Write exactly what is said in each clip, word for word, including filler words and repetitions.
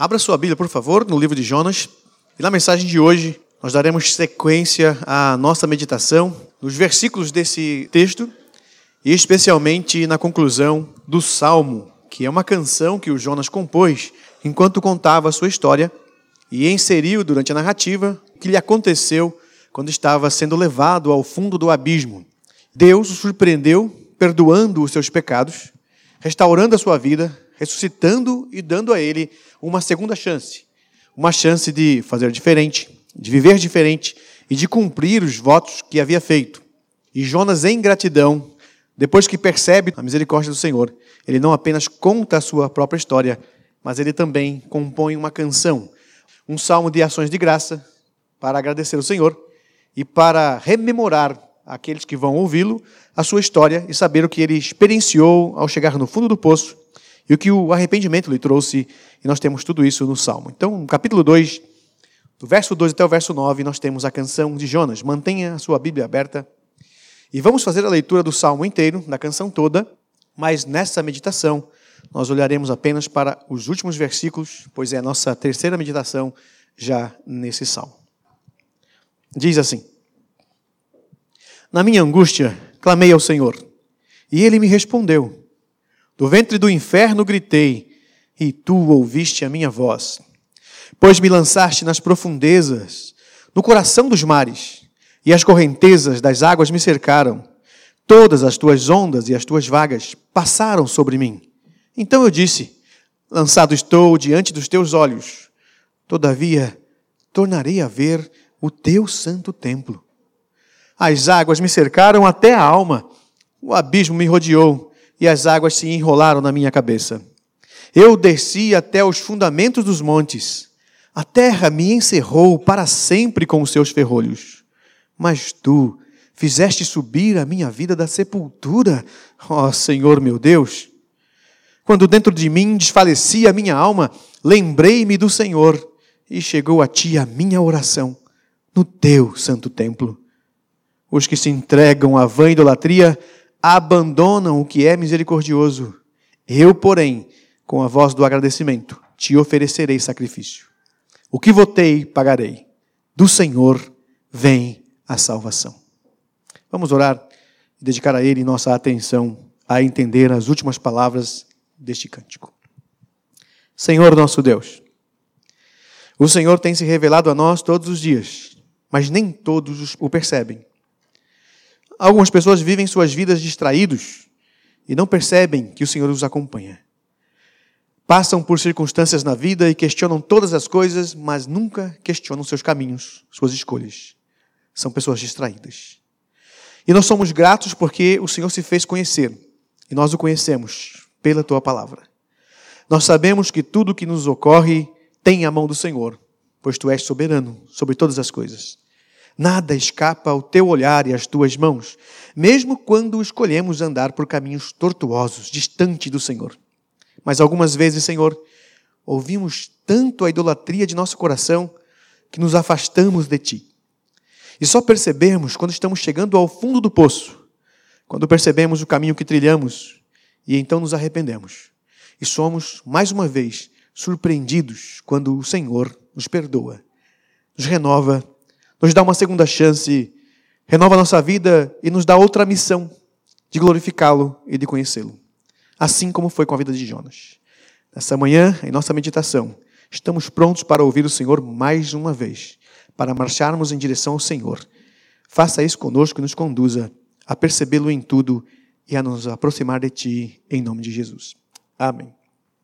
Abra sua Bíblia, por favor, no livro de Jonas. E na mensagem de hoje, nós daremos sequência à nossa meditação nos versículos desse texto e especialmente na conclusão do Salmo, que é uma canção que o Jonas compôs enquanto contava a sua história e inseriu durante a narrativa o que lhe aconteceu quando estava sendo levado ao fundo do abismo. Deus o surpreendeu, perdoando os seus pecados, restaurando a sua vida, ressuscitando e dando a ele uma segunda chance. Uma chance de fazer diferente, de viver diferente e de cumprir os votos que havia feito. E Jonas, em gratidão, depois que percebe a misericórdia do Senhor, ele não apenas conta a sua própria história, mas ele também compõe uma canção, um salmo de ações de graça para agradecer ao Senhor e para rememorar aqueles que vão ouvi-lo a sua história e saber o que ele experienciou ao chegar no fundo do poço e o que o arrependimento lhe trouxe, e nós temos tudo isso no Salmo. Então, no capítulo dois, do verso dois até o verso nove, nós temos a canção de Jonas. Mantenha a sua Bíblia aberta e vamos fazer a leitura do Salmo inteiro, da canção toda, mas nessa meditação nós olharemos apenas para os últimos versículos, pois é a nossa terceira meditação já nesse Salmo. Diz assim: Na minha angústia, clamei ao Senhor, e Ele me respondeu. Do ventre do inferno gritei, e Tu ouviste a minha voz. Pois me lançaste nas profundezas, no coração dos mares, e as correntezas das águas me cercaram. Todas as Tuas ondas e as Tuas vagas passaram sobre mim. Então eu disse, lançado estou diante dos Teus olhos. Todavia, tornarei a ver o Teu santo templo. As águas me cercaram até a alma, o abismo me rodeou, e as águas se enrolaram na minha cabeça. Eu desci até os fundamentos dos montes, a terra me encerrou para sempre com os seus ferrolhos. Mas Tu fizeste subir a minha vida da sepultura, ó Senhor meu Deus. Quando dentro de mim desfalecia a minha alma, lembrei-me do Senhor, e chegou a Ti a minha oração, no Teu santo templo. Os que se entregam à vã idolatria abandonam o que é misericordioso. Eu, porém, com a voz do agradecimento, te oferecerei sacrifício. O que votei, pagarei. Do Senhor vem a salvação. Vamos orar e dedicar a Ele nossa atenção a entender as últimas palavras deste cântico. Senhor nosso Deus, o Senhor tem se revelado a nós todos os dias, mas nem todos o percebem. Algumas pessoas vivem suas vidas distraídos e não percebem que o Senhor os acompanha. Passam por circunstâncias na vida e questionam todas as coisas, mas nunca questionam seus caminhos, suas escolhas. São pessoas distraídas. E nós somos gratos porque o Senhor se fez conhecer e nós o conhecemos pela Tua palavra. Nós sabemos que tudo o que nos ocorre tem a mão do Senhor, pois Tu és soberano sobre todas as coisas. Nada escapa ao Teu olhar e às Tuas mãos, mesmo quando escolhemos andar por caminhos tortuosos, distante do Senhor. Mas algumas vezes, Senhor, ouvimos tanto a idolatria de nosso coração que nos afastamos de Ti. E só percebemos quando estamos chegando ao fundo do poço, quando percebemos o caminho que trilhamos e então nos arrependemos. E somos, mais uma vez, surpreendidos quando o Senhor nos perdoa, nos renova, nos dá uma segunda chance, renova a nossa vida e nos dá outra missão de glorificá-lo e de conhecê-lo. Assim como foi com a vida de Jonas. Nessa manhã, em nossa meditação, estamos prontos para ouvir o Senhor mais uma vez, para marcharmos em direção ao Senhor. Faça isso conosco e nos conduza a percebê-lo em tudo e a nos aproximar de Ti, em nome de Jesus. Amém.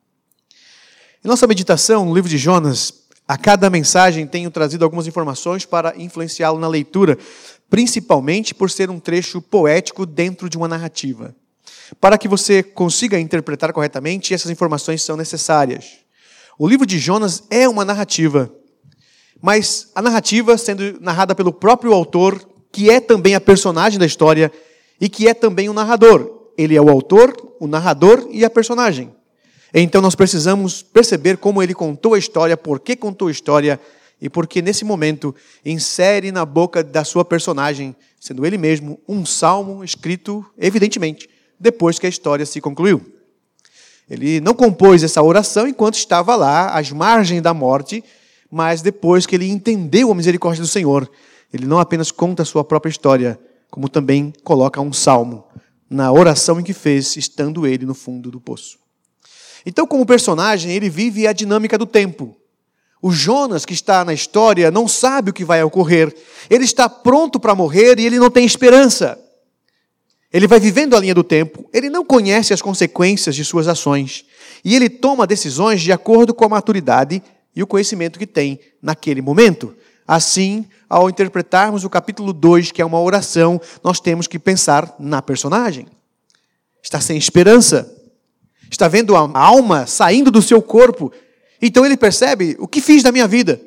Em nossa meditação no livro de Jonas, a cada mensagem tenho trazido algumas informações para influenciá-lo na leitura, principalmente por ser um trecho poético dentro de uma narrativa. Para que você consiga interpretar corretamente, essas informações são necessárias. O livro de Jonas é uma narrativa, mas a narrativa sendo narrada pelo próprio autor, que é também a personagem da história e que é também o narrador. Ele é o autor, o narrador e a personagem. Então nós precisamos perceber como ele contou a história, por que contou a história e porque nesse momento insere na boca da sua personagem, sendo ele mesmo, um salmo escrito, evidentemente, depois que a história se concluiu. Ele não compôs essa oração enquanto estava lá, às margens da morte, mas depois que ele entendeu a misericórdia do Senhor, ele não apenas conta a sua própria história, como também coloca um salmo na oração em que fez, estando ele no fundo do poço. Então, como personagem, ele vive a dinâmica do tempo. O Jonas, que está na história, não sabe o que vai ocorrer. Ele está pronto para morrer e ele não tem esperança. Ele vai vivendo a linha do tempo, ele não conhece as consequências de suas ações e ele toma decisões de acordo com a maturidade e o conhecimento que tem naquele momento. Assim, ao interpretarmos o capítulo dois, que é uma oração, nós temos que pensar na personagem. Está sem esperança. Está vendo a alma saindo do seu corpo. Então ele percebe, o que fiz da minha vida?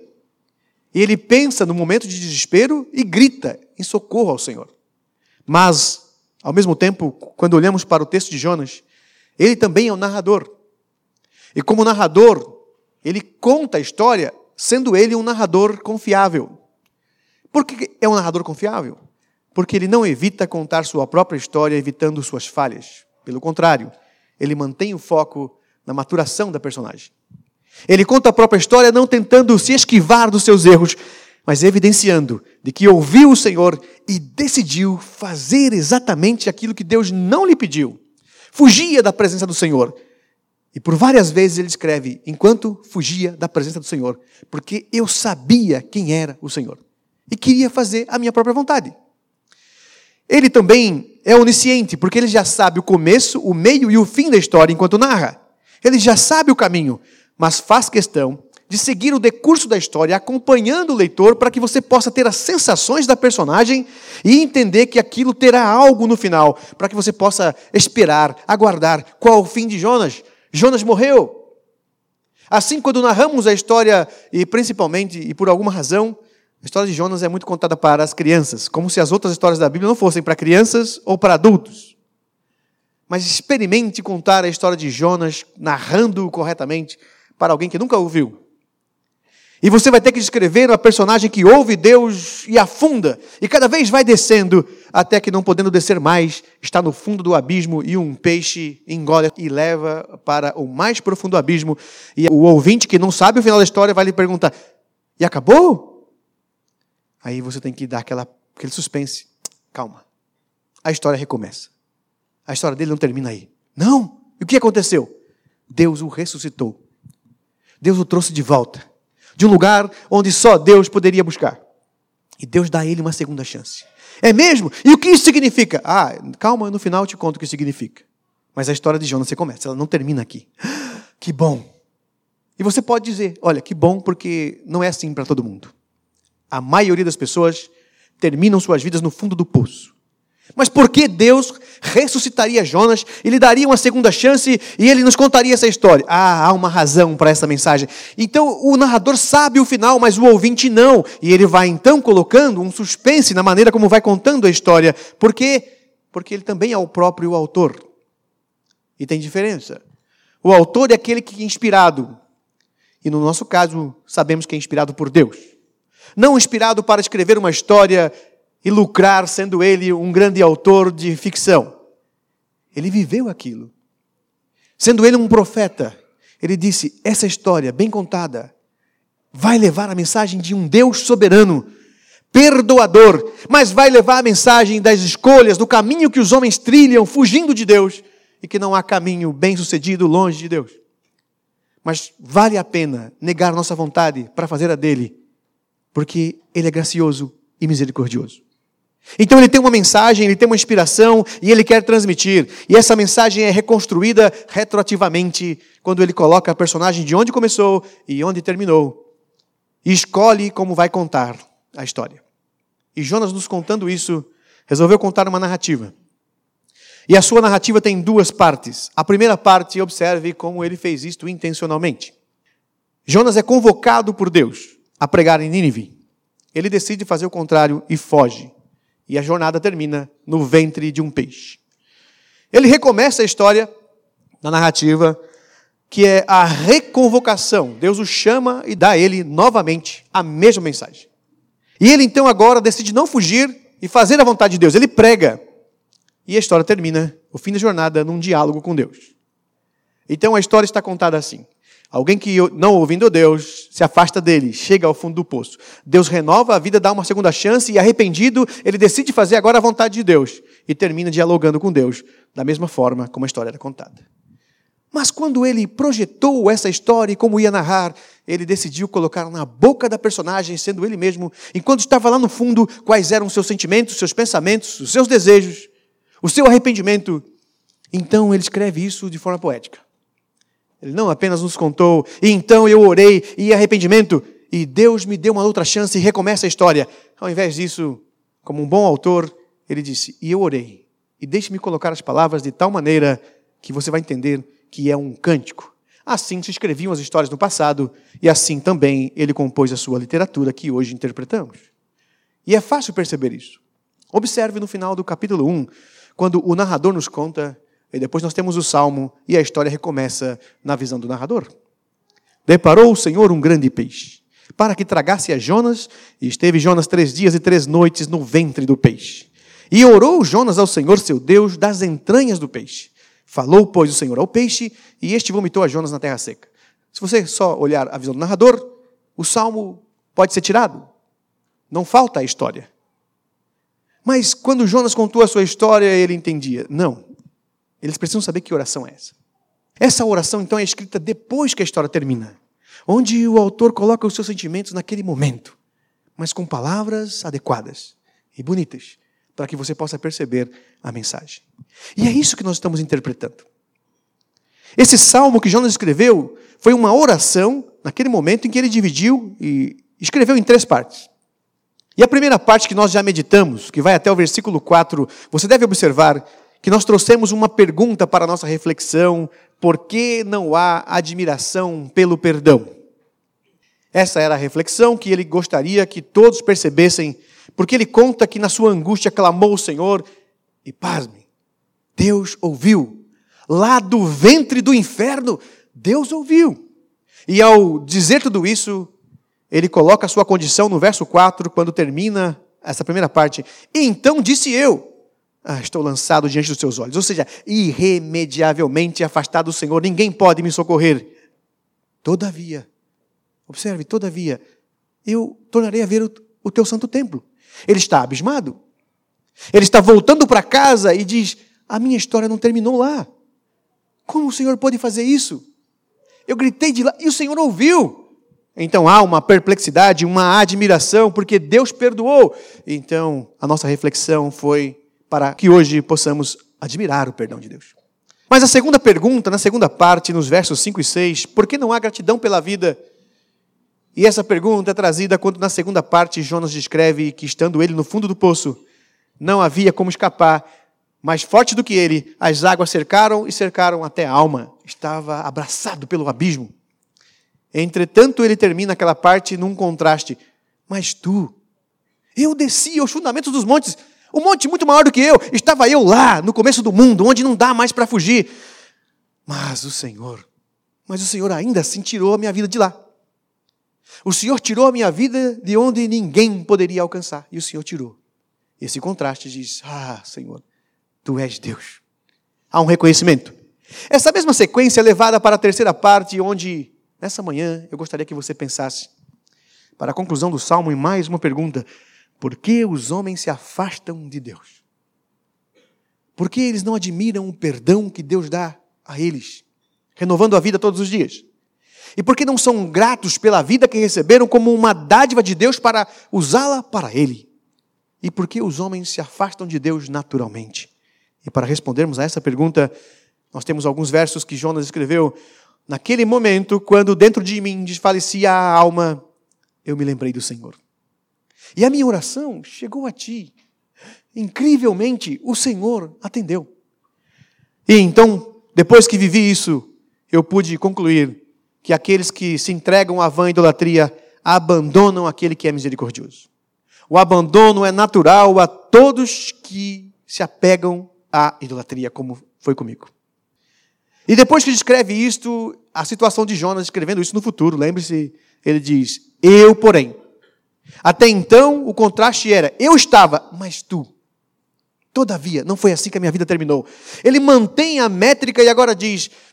E ele pensa no momento de desespero e grita em socorro ao Senhor. Mas, ao mesmo tempo, quando olhamos para o texto de Jonas, ele também é um narrador. E como narrador, ele conta a história, sendo ele um narrador confiável. Por que é um narrador confiável? Porque ele não evita contar sua própria história, evitando suas falhas. Pelo contrário, ele mantém o foco na maturação da personagem. Ele conta a própria história não tentando se esquivar dos seus erros, mas evidenciando de que ouviu o Senhor e decidiu fazer exatamente aquilo que Deus não lhe pediu. Fugia da presença do Senhor. E por várias vezes ele escreve, enquanto fugia da presença do Senhor, porque eu sabia quem era o Senhor e queria fazer a minha própria vontade. Ele também é onisciente, porque ele já sabe o começo, o meio e o fim da história enquanto narra. Ele já sabe o caminho, mas faz questão de seguir o decurso da história, acompanhando o leitor para que você possa ter as sensações da personagem e entender que aquilo terá algo no final, para que você possa esperar, aguardar qual o fim de Jonas. Jonas morreu. Assim, quando narramos a história, e principalmente, e por alguma razão, a história de Jonas é muito contada para as crianças, como se as outras histórias da Bíblia não fossem para crianças ou para adultos. Mas experimente contar a história de Jonas, narrando-o corretamente, para alguém que nunca ouviu. E você vai ter que descrever uma personagem que ouve Deus e afunda, e cada vez vai descendo, até que não podendo descer mais, está no fundo do abismo e um peixe engole e leva para o mais profundo abismo. E o ouvinte que não sabe o final da história vai lhe perguntar, e acabou? Aí você tem que dar aquela, aquele suspense. Calma. A história recomeça. A história dele não termina aí. Não! E o que aconteceu? Deus o ressuscitou. Deus o trouxe de volta. De um lugar onde só Deus poderia buscar. E Deus dá a ele uma segunda chance. É mesmo? E o que isso significa? Ah, calma, no final eu te conto o que significa. Mas a história de Jonas você começa, ela não termina aqui. Que bom! E você pode dizer, olha, que bom, porque não é assim para todo mundo. A maioria das pessoas terminam suas vidas no fundo do poço. Mas por que Deus ressuscitaria Jonas e lhe daria uma segunda chance e ele nos contaria essa história? Ah, há uma razão para essa mensagem. Então o narrador sabe o final, mas o ouvinte não. E ele vai então colocando um suspense na maneira como vai contando a história. Por quê? Porque ele também é o próprio autor. E tem diferença. O autor é aquele que é inspirado. E no nosso caso, sabemos que é inspirado por Deus. Não inspirado para escrever uma história e lucrar, sendo ele um grande autor de ficção. Ele viveu aquilo. Sendo ele um profeta, ele disse, essa história, bem contada, vai levar a mensagem de um Deus soberano, perdoador, mas vai levar a mensagem das escolhas, do caminho que os homens trilham, fugindo de Deus, e que não há caminho bem-sucedido longe de Deus. Mas vale a pena negar nossa vontade para fazer a dele, porque ele é gracioso e misericordioso. Então ele tem uma mensagem, ele tem uma inspiração e ele quer transmitir. E essa mensagem é reconstruída retroativamente quando ele coloca a personagem de onde começou e onde terminou. E escolhe como vai contar a história. E Jonas, nos contando isso, resolveu contar uma narrativa. E a sua narrativa tem duas partes. A primeira parte, observe como ele fez isto intencionalmente. Jonas é convocado por Deus a pregar em Nínive. Ele decide fazer o contrário e foge. E a jornada termina no ventre de um peixe. Ele recomeça a história na narrativa, que é a reconvocação. Deus o chama e dá a ele novamente a mesma mensagem. E ele então agora decide não fugir e fazer a vontade de Deus. Ele prega. E a história termina, o fim da jornada, num diálogo com Deus. Então a história está contada assim. Alguém que, não ouvindo Deus, se afasta dele, chega ao fundo do poço. Deus renova a vida, dá uma segunda chance e, arrependido, ele decide fazer agora a vontade de Deus. E termina dialogando com Deus, da mesma forma como a história era contada. Mas quando ele projetou essa história e como ia narrar, ele decidiu colocar na boca da personagem, sendo ele mesmo, enquanto estava lá no fundo, quais eram os seus sentimentos, os seus pensamentos, os seus desejos, o seu arrependimento. Então ele escreve isso de forma poética. Ele não apenas nos contou, e então eu orei, e arrependimento, e Deus me deu uma outra chance e recomeça a história. Ao invés disso, como um bom autor, ele disse, e eu orei, e deixe-me colocar as palavras de tal maneira que você vai entender que é um cântico. Assim se escreviam as histórias no passado, e assim também ele compôs a sua literatura que hoje interpretamos. E é fácil perceber isso. Observe no final do capítulo um, quando o narrador nos conta. E depois nós temos o Salmo, e a história recomeça na visão do narrador. Deparou o Senhor um grande peixe, para que tragasse a Jonas, e esteve Jonas três dias e três noites no ventre do peixe. E orou Jonas ao Senhor seu Deus das entranhas do peixe. Falou, pois, o Senhor ao peixe, e este vomitou a Jonas na terra seca. Se você só olhar a visão do narrador, o Salmo pode ser tirado. Não falta a história. Mas quando Jonas contou a sua história, ele entendia. Não. Eles precisam saber que oração é essa. Essa oração, então, é escrita depois que a história termina, onde o autor coloca os seus sentimentos naquele momento, mas com palavras adequadas e bonitas, para que você possa perceber a mensagem. E é isso que nós estamos interpretando. Esse salmo que Jonas escreveu foi uma oração, naquele momento em que ele dividiu e escreveu em três partes. E a primeira parte que nós já meditamos, que vai até o versículo quatro, você deve observar que nós trouxemos uma pergunta para a nossa reflexão: por que não há admiração pelo perdão? Essa era a reflexão que ele gostaria que todos percebessem, porque ele conta que na sua angústia clamou o Senhor, e pasme, Deus ouviu. Lá do ventre do inferno, Deus ouviu. E ao dizer tudo isso, ele coloca a sua condição no verso quatro, quando termina essa primeira parte. Então disse eu, Ah, estou lançado diante dos seus olhos. Ou seja, irremediavelmente afastado do Senhor, ninguém pode me socorrer. Todavia, observe, todavia, eu tornarei a ver o, o teu santo templo. Ele está abismado. Ele está voltando para casa e diz, a minha história não terminou lá. Como o Senhor pode fazer isso? Eu gritei de lá e o Senhor ouviu. Então há uma perplexidade, uma admiração, porque Deus perdoou. Então a nossa reflexão foi para que hoje possamos admirar o perdão de Deus. Mas a segunda pergunta, na segunda parte, nos versos cinco e seis, por que não há gratidão pela vida? E essa pergunta é trazida quando na segunda parte Jonas descreve que, estando ele no fundo do poço, não havia como escapar, mais forte do que ele, as águas cercaram e cercaram até a alma. Estava abraçado pelo abismo. Entretanto, ele termina aquela parte num contraste. Mas tu, eu desci aos fundamentos dos montes, um monte muito maior do que eu, estava eu lá, no começo do mundo, onde não dá mais para fugir. Mas o Senhor, mas o Senhor ainda assim tirou a minha vida de lá. O Senhor tirou a minha vida de onde ninguém poderia alcançar. E o Senhor tirou. Esse contraste diz, ah, Senhor, Tu és Deus. Há um reconhecimento. Essa mesma sequência é levada para a terceira parte, onde, nessa manhã, eu gostaria que você pensasse, para a conclusão do Salmo, em mais uma pergunta. Por que os homens se afastam de Deus? Por que eles não admiram o perdão que Deus dá a eles, renovando a vida todos os dias? E por que não são gratos pela vida que receberam como uma dádiva de Deus para usá-la para Ele? E por que os homens se afastam de Deus naturalmente? E para respondermos a essa pergunta, nós temos alguns versos que Jonas escreveu. Naquele momento, quando dentro de mim desfalecia a alma, eu me lembrei do Senhor. E a minha oração chegou a Ti. Incrivelmente, o Senhor atendeu. E então, depois que vivi isso, eu pude concluir que aqueles que se entregam à vã idolatria abandonam aquele que é misericordioso. O abandono é natural a todos que se apegam à idolatria, como foi comigo. E depois que descreve isto, a situação de Jonas escrevendo isso no futuro, lembre-se, ele diz, eu, porém, até então o contraste era, eu estava, mas tu. Todavia, não foi assim que a minha vida terminou. Ele mantém a métrica e agora diz,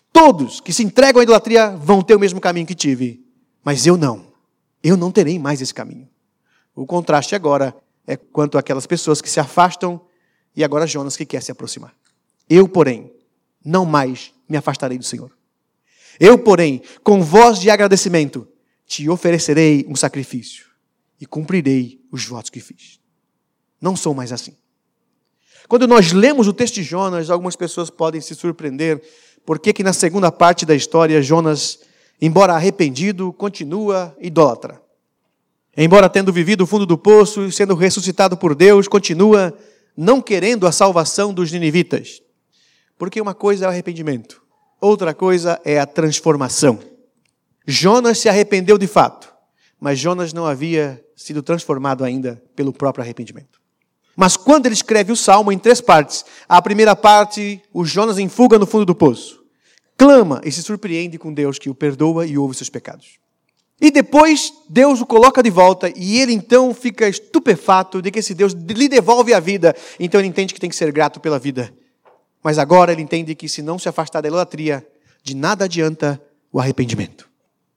Todos que se entregam à idolatria vão ter o mesmo caminho que tive. Mas eu não. Eu não terei mais esse caminho. O contraste agora é quanto àquelas pessoas que se afastam e agora Jonas que quer se aproximar. Eu, porém, não mais me afastarei do Senhor. Eu, porém, com voz de agradecimento, te oferecerei um sacrifício e cumprirei os votos que fiz. Não sou mais assim. Quando nós lemos o texto de Jonas, algumas pessoas podem se surpreender porque que na segunda parte da história, Jonas, embora arrependido, continua idólatra. Embora tendo vivido o fundo do poço e sendo ressuscitado por Deus, continua não querendo a salvação dos ninivitas. Porque uma coisa é o arrependimento, outra coisa é a transformação. Jonas se arrependeu de fato, mas Jonas não havia sido transformado ainda pelo próprio arrependimento. Mas quando ele escreve o Salmo em três partes, a primeira parte, o Jonas em fuga no fundo do poço, clama e se surpreende com Deus que o perdoa e ouve seus pecados. E depois Deus o coloca de volta e ele então fica estupefato de que esse Deus lhe devolve a vida. Então ele entende que tem que ser grato pela vida. Mas agora ele entende que se não se afastar da idolatria, de nada adianta o arrependimento.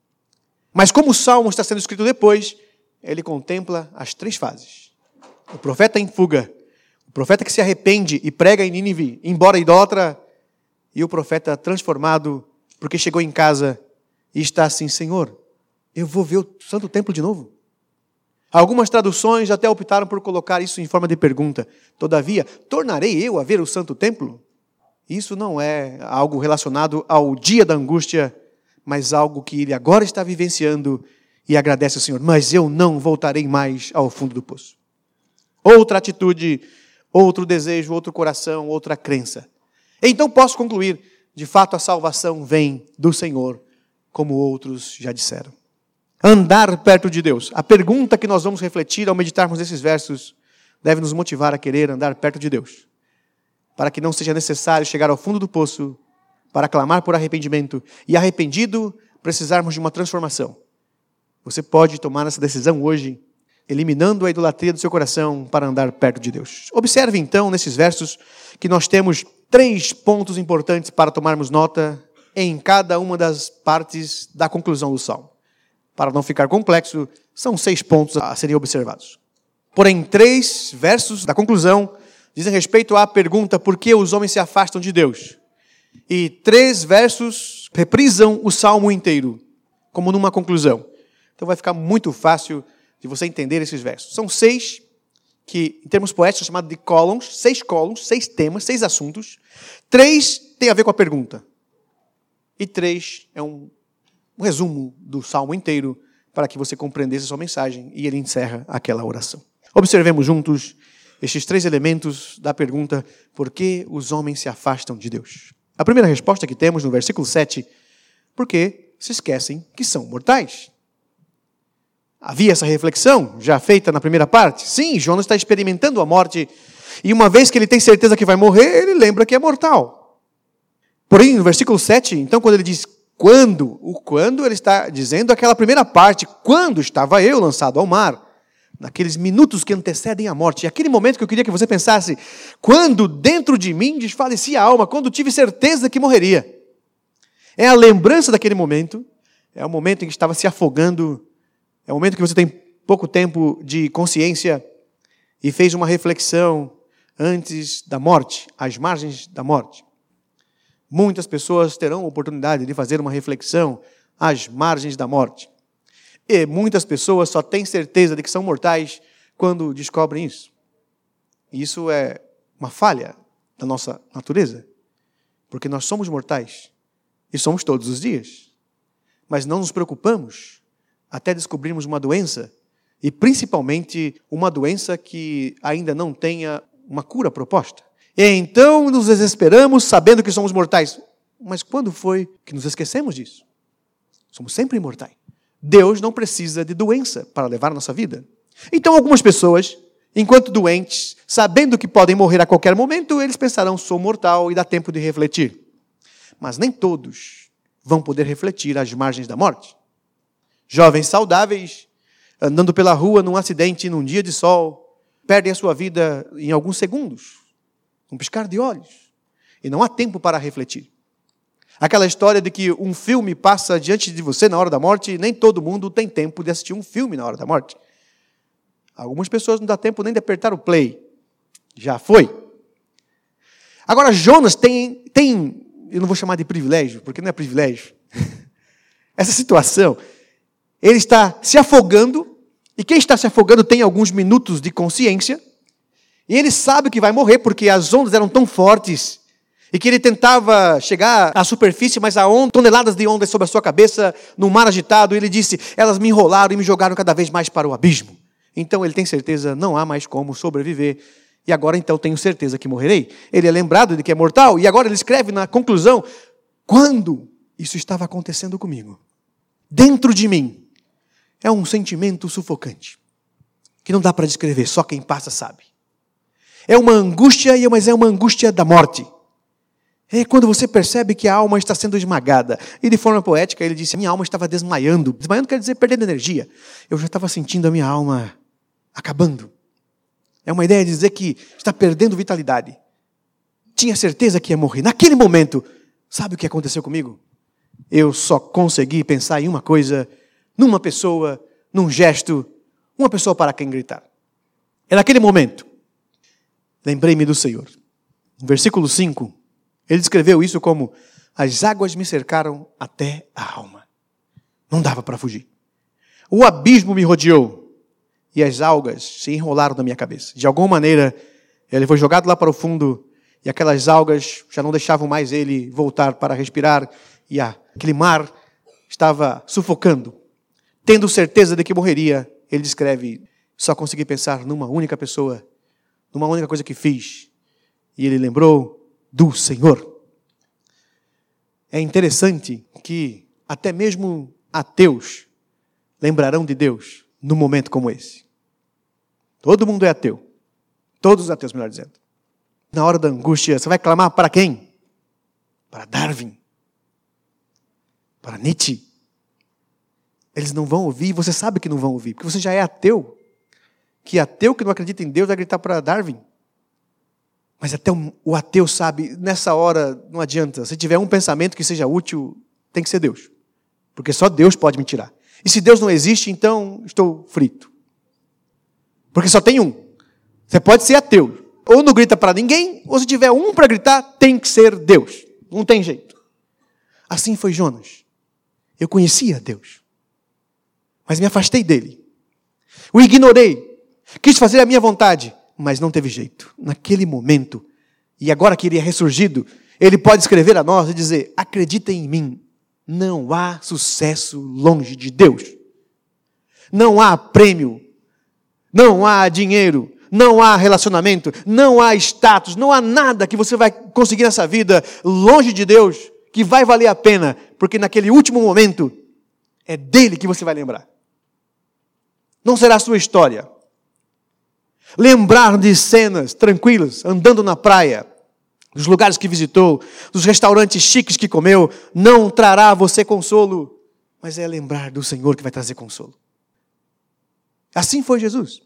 Mas como o Salmo está sendo escrito depois, ele contempla as três fases. O profeta em fuga, o profeta que se arrepende e prega em Nínive, embora idólatra, e o profeta transformado porque chegou em casa e está assim, Senhor, eu vou ver o Santo Templo de novo? Algumas traduções até optaram por colocar isso em forma de pergunta. Todavia, tornarei eu a ver o Santo Templo? Isso não é algo relacionado ao dia da angústia, mas algo que ele agora está vivenciando e agradece ao Senhor. Mas eu não voltarei mais ao fundo do poço. Outra atitude, outro desejo, outro coração, outra crença. Então posso concluir, de fato a salvação vem do Senhor, como outros já disseram. Andar perto de Deus. A pergunta que nós vamos refletir ao meditarmos nesses versos deve nos motivar a querer andar perto de Deus, para que não seja necessário chegar ao fundo do poço para clamar por arrependimento e arrependido precisarmos de uma transformação. Você pode tomar essa decisão hoje, eliminando a idolatria do seu coração para andar perto de Deus. Observe então nesses versos que nós temos três pontos importantes para tomarmos nota em cada uma das partes da conclusão do Salmo. Para não ficar complexo, são seis pontos a serem observados. Porém, três versos da conclusão dizem respeito à pergunta por que os homens se afastam de Deus. E três versos reprisam o Salmo inteiro, como numa conclusão. Então vai ficar muito fácil de você entender esses versos. São seis, que em termos poéticos é chamado de columns, seis columns, seis temas, seis assuntos. Três tem a ver com a pergunta. E três é um um resumo do Salmo inteiro para que você compreendesse a sua mensagem e ele encerra aquela oração. Observemos juntos estes três elementos da pergunta por que os homens se afastam de Deus. A primeira resposta que temos no versículo sete, porque se esquecem que são mortais. Havia essa reflexão já feita na primeira parte? Sim, Jonas está experimentando a morte e uma vez que ele tem certeza que vai morrer, ele lembra que é mortal. Porém, no versículo sete, então quando ele diz quando, o quando ele está dizendo aquela primeira parte, quando estava eu lançado ao mar, naqueles minutos que antecedem a morte, e aquele momento que eu queria que você pensasse, quando dentro de mim desfalecia a alma, quando tive certeza que morreria. É a lembrança daquele momento, é o momento em que estava se afogando, é o momento que você tem pouco tempo de consciência e fez uma reflexão antes da morte, às margens da morte. Muitas pessoas terão a oportunidade de fazer uma reflexão às margens da morte. E muitas pessoas só têm certeza de que são mortais quando descobrem isso. E isso é uma falha da nossa natureza. Porque nós somos mortais. E somos todos os dias. Mas não nos preocupamos até descobrirmos uma doença. E principalmente uma doença que ainda não tenha uma cura proposta. E então nos desesperamos sabendo que somos mortais. Mas quando foi que nos esquecemos disso? Somos sempre imortais. Deus não precisa de doença para levar a nossa vida. Então algumas pessoas, enquanto doentes, sabendo que podem morrer a qualquer momento, eles pensarão, sou mortal e dá tempo de refletir. Mas nem todos vão poder refletir às margens da morte. Jovens saudáveis, andando pela rua num acidente, num dia de sol, perdem a sua vida em alguns segundos. Um piscar de olhos. E não há tempo para refletir. Aquela história de que um filme passa diante de você na hora da morte, e nem todo mundo tem tempo de assistir um filme na hora da morte. Algumas pessoas não dá tempo nem de apertar o play. Já foi. Agora, Jonas tem, tem, eu não vou chamar de privilégio, porque não é privilégio. Essa situação, ele está se afogando, e quem está se afogando tem alguns minutos de consciência, e ele sabe que vai morrer, porque as ondas eram tão fortes, e que ele tentava chegar à superfície, mas há onda, toneladas de ondas sobre a sua cabeça, no mar agitado, e ele disse, elas me enrolaram e me jogaram cada vez mais para o abismo. Então ele tem certeza, não há mais como sobreviver, e agora então tenho certeza que morrerei. Ele é lembrado de que é mortal, e agora ele escreve na conclusão, quando isso estava acontecendo comigo, dentro de mim, é um sentimento sufocante, que não dá para descrever, só quem passa sabe. É uma angústia, mas é uma angústia da morte. É quando você percebe que a alma está sendo esmagada. E de forma poética ele disse, minha alma estava desmaiando. Desmaiando quer dizer perdendo energia. Eu já estava sentindo a minha alma acabando. É uma ideia de dizer que está perdendo vitalidade. Tinha certeza que ia morrer. Naquele momento, sabe o que aconteceu comigo? Eu só consegui pensar em uma coisa, numa pessoa, num gesto, uma pessoa para quem gritar. É naquele momento, lembrei-me do Senhor. No versículo cinco, ele descreveu isso como, as águas me cercaram até a alma. Não dava para fugir. O abismo me rodeou e as algas se enrolaram na minha cabeça. De alguma maneira, ele foi jogado lá para o fundo e aquelas algas já não deixavam mais ele voltar para respirar e aquele mar estava sufocando. Tendo certeza de que morreria, ele descreve, só consegui pensar numa única pessoa, numa única coisa que fiz. E ele lembrou do Senhor. É interessante que até mesmo ateus lembrarão de Deus num momento como esse. Todo mundo é ateu. Todos os ateus, melhor dizendo. Na hora da angústia, você vai clamar para quem? Para Darwin. Para Nietzsche. Eles não vão ouvir, você sabe que não vão ouvir, porque você já é ateu. Que ateu que não acredita em Deus vai gritar para Darwin. Mas até o ateu sabe, nessa hora não adianta. Se tiver um pensamento que seja útil, tem que ser Deus. Porque só Deus pode me tirar. E se Deus não existe, então estou frito. Porque só tem um. Você pode ser ateu. Ou não grita para ninguém, ou se tiver um para gritar, tem que ser Deus. Não tem jeito. Assim foi Jonas. Eu conhecia Deus. Mas me afastei dele. O ignorei. Quis fazer a minha vontade. Mas não teve jeito. Naquele momento, e agora que ele é ressurgido, ele pode escrever a nós e dizer, acreditem em mim, não há sucesso longe de Deus. Não há prêmio, não há dinheiro, não há relacionamento, não há status, não há nada que você vai conseguir nessa vida longe de Deus que vai valer a pena, porque naquele último momento é dele que você vai lembrar. Não será a sua história. Lembrar de cenas tranquilas, andando na praia, dos lugares que visitou, dos restaurantes chiques que comeu, não trará a você consolo, mas é lembrar do Senhor que vai trazer consolo. Assim foi Jesus.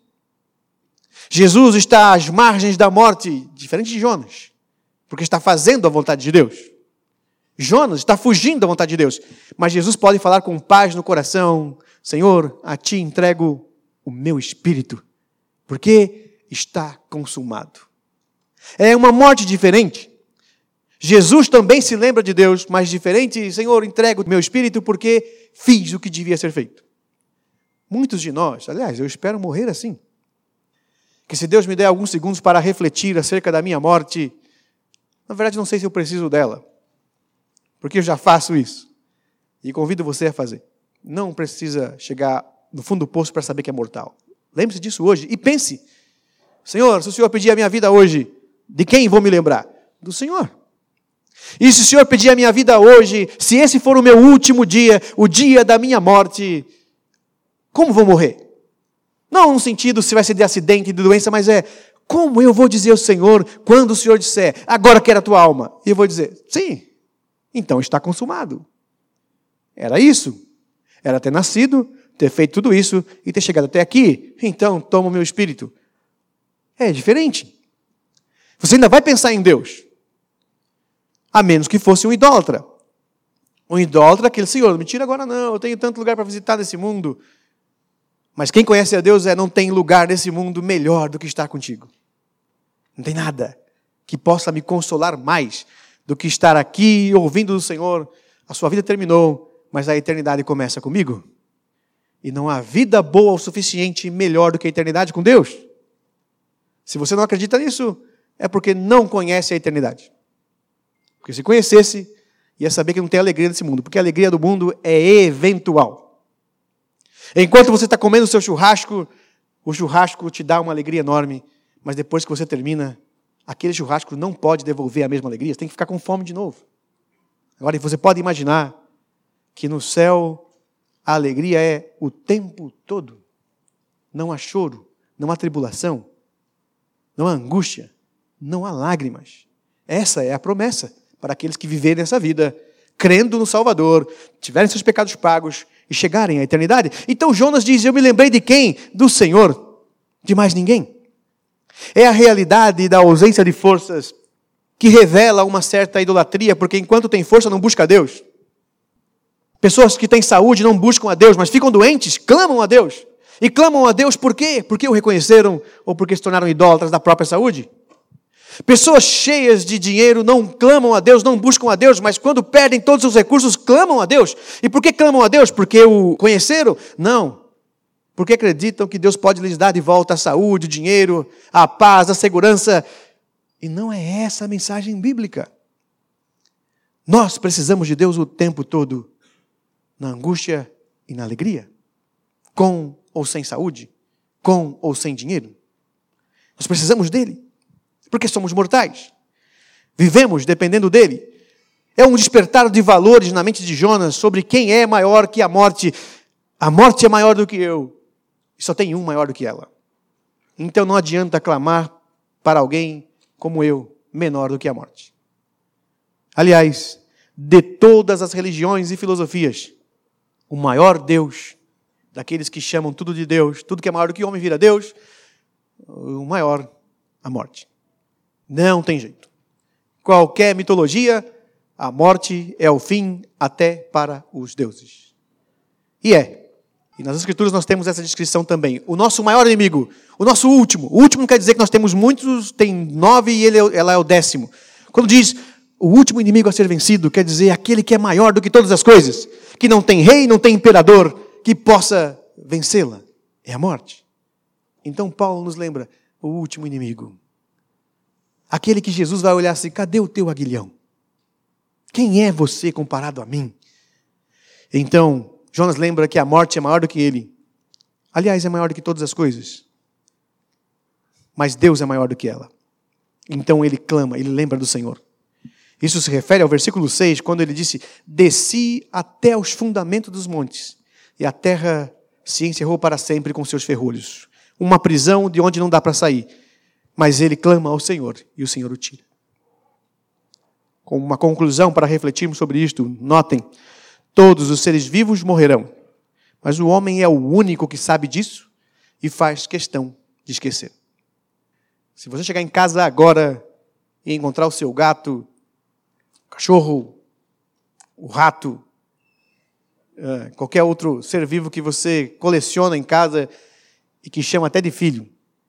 Jesus está às margens da morte, diferente de Jonas, porque está fazendo a vontade de Deus. Jonas está fugindo da vontade de Deus, mas Jesus pode falar com paz no coração, Senhor, a ti entrego o meu espírito. Porque está consumado. É uma morte diferente. Jesus também se lembra de Deus, mas diferente. Senhor, entrego o meu espírito porque fiz o que devia ser feito. Muitos de nós, aliás, eu espero morrer assim. Que se Deus me der alguns segundos para refletir acerca da minha morte, na verdade não sei se eu preciso dela. Porque eu já faço isso. E convido você a fazer. Não precisa chegar no fundo do poço para saber que é mortal. Lembre-se disso hoje e pense, Senhor, se o Senhor pedir a minha vida hoje, de quem vou me lembrar? Do Senhor. E se o Senhor pedir a minha vida hoje, se esse for o meu último dia, o dia da minha morte, como vou morrer? Não no sentido se vai ser de acidente, de doença, mas é, como eu vou dizer ao Senhor, quando o Senhor disser, agora quero a tua alma? E eu vou dizer, sim, então está consumado. Era isso. Era ter nascido, ter feito tudo isso e ter chegado até aqui. Então, toma o meu espírito. É diferente. Você ainda vai pensar em Deus. A menos que fosse um idólatra. Um idólatra é aquele, Senhor, não me tira agora não, eu tenho tanto lugar para visitar nesse mundo. Mas quem conhece a Deus é, não tem lugar nesse mundo melhor do que estar contigo. Não tem nada que possa me consolar mais do que estar aqui ouvindo do Senhor. A sua vida terminou, mas a eternidade começa comigo. E não há vida boa o suficiente melhor do que a eternidade com Deus. Se você não acredita nisso, é porque não conhece a eternidade. Porque se conhecesse, ia saber que não tem alegria nesse mundo. Porque a alegria do mundo é eventual. Enquanto você está comendo o seu churrasco, o churrasco te dá uma alegria enorme. Mas depois que você termina, aquele churrasco não pode devolver a mesma alegria. Você tem que ficar com fome de novo. Agora, você pode imaginar que no céu a alegria é o tempo todo. Não há choro, não há tribulação, não há angústia, não há lágrimas. Essa é a promessa para aqueles que viverem essa vida, crendo no Salvador, tiverem seus pecados pagos e chegarem à eternidade. Então Jonas diz, eu me lembrei de quem? Do Senhor, de mais ninguém. É a realidade da ausência de forças que revela uma certa idolatria, porque enquanto tem força não busca a Deus. Pessoas que têm saúde não buscam a Deus, mas ficam doentes, clamam a Deus. E clamam a Deus por quê? Porque o reconheceram ou porque se tornaram idólatras da própria saúde. Pessoas cheias de dinheiro não clamam a Deus, não buscam a Deus, mas quando perdem todos os recursos, clamam a Deus. E por que clamam a Deus? Porque o conheceram? Não. Porque acreditam que Deus pode lhes dar de volta a saúde, o dinheiro, a paz, a segurança. E não é essa a mensagem bíblica. Nós precisamos de Deus o tempo todo, na angústia e na alegria, com ou sem saúde, com ou sem dinheiro. Nós precisamos dele, porque somos mortais. Vivemos dependendo dele. É um despertar de valores na mente de Jonas sobre quem é maior que a morte. A morte é maior do que eu. E só tem um maior do que ela. Então não adianta clamar para alguém como eu, menor do que a morte. Aliás, de todas as religiões e filosofias, o maior Deus, daqueles que chamam tudo de Deus, tudo que é maior do que o homem vira Deus, o maior, a morte. Não tem jeito. Qualquer mitologia, a morte é o fim até para os deuses. E é. E nas Escrituras nós temos essa descrição também. O nosso maior inimigo, o nosso último. O último quer dizer que nós temos muitos, tem nove e ele, ela é o décimo. Quando diz o último inimigo a ser vencido, quer dizer aquele que é maior do que todas as coisas. Que não tem rei, não tem imperador que possa vencê-la. É a morte. Então Paulo nos lembra o último inimigo. Aquele que Jesus vai olhar assim, cadê o teu aguilhão? Quem é você comparado a mim? Então, Jonas lembra que a morte é maior do que ele. Aliás, é maior do que todas as coisas. Mas Deus é maior do que ela. Então ele clama, ele lembra do Senhor. Isso se refere ao versículo seis, quando ele disse, desci até os fundamentos dos montes, e a terra se encerrou para sempre com seus ferrolhos. Uma prisão de onde não dá para sair. Mas ele clama ao Senhor, e o Senhor o tira. Com uma conclusão para refletirmos sobre isto, notem, todos os seres vivos morrerão, mas o homem é o único que sabe disso e faz questão de esquecer. Se você chegar em casa agora e encontrar o seu gato, o cachorro, o rato, qualquer outro ser vivo que você coleciona em casa e que chama até de filho,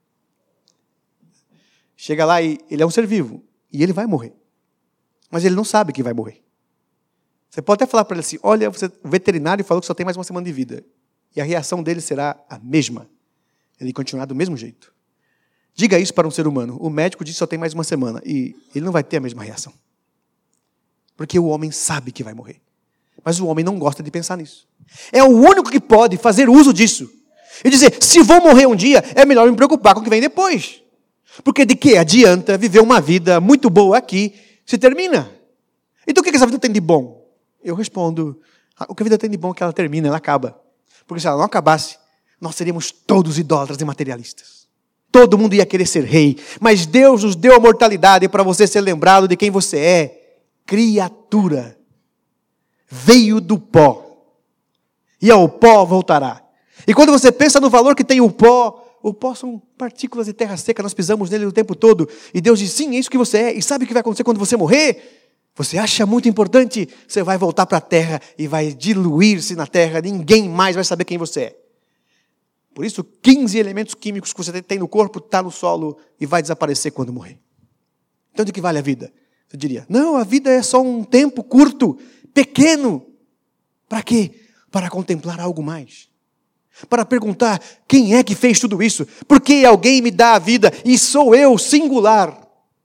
chega lá e ele é um ser vivo e ele vai morrer, mas ele não sabe que vai morrer. Você pode até falar para ele assim, olha, você, o veterinário falou que só tem mais uma semana de vida. E a reação dele será a mesma. Ele continuará do mesmo jeito. Diga isso para um ser humano. O médico diz que só tem mais uma semana. E ele não vai ter a mesma reação. Porque o homem sabe que vai morrer. Mas o homem não gosta de pensar nisso. É o único que pode fazer uso disso. E dizer, se vou morrer um dia, é melhor me preocupar com o que vem depois. Porque de que adianta viver uma vida muito boa aqui, se termina? Então o que essa vida tem de bom? Eu respondo, o que a vida tem de bom é que ela termina, ela acaba. Porque se ela não acabasse, nós seríamos todos idólatras e materialistas. Todo mundo ia querer ser rei. Mas Deus nos deu a mortalidade para você ser lembrado de quem você é. Criatura. Veio do pó. E ao pó voltará. E quando você pensa no valor que tem o pó, o pó são partículas de terra seca, nós pisamos nele o tempo todo. E Deus diz, sim, é isso que você é. E sabe o que vai acontecer quando você morrer? Você acha muito importante, você vai voltar para a terra e vai diluir-se na terra, ninguém mais vai saber quem você é. Por isso, quinze elementos químicos que você tem no corpo, está no solo e vai desaparecer quando morrer. Então, de que vale a vida? Você diria, não, a vida é só um tempo curto, pequeno. Para quê? Para contemplar algo mais. Para perguntar, quem é que fez tudo isso? Por que alguém me dá a vida e sou eu, singular?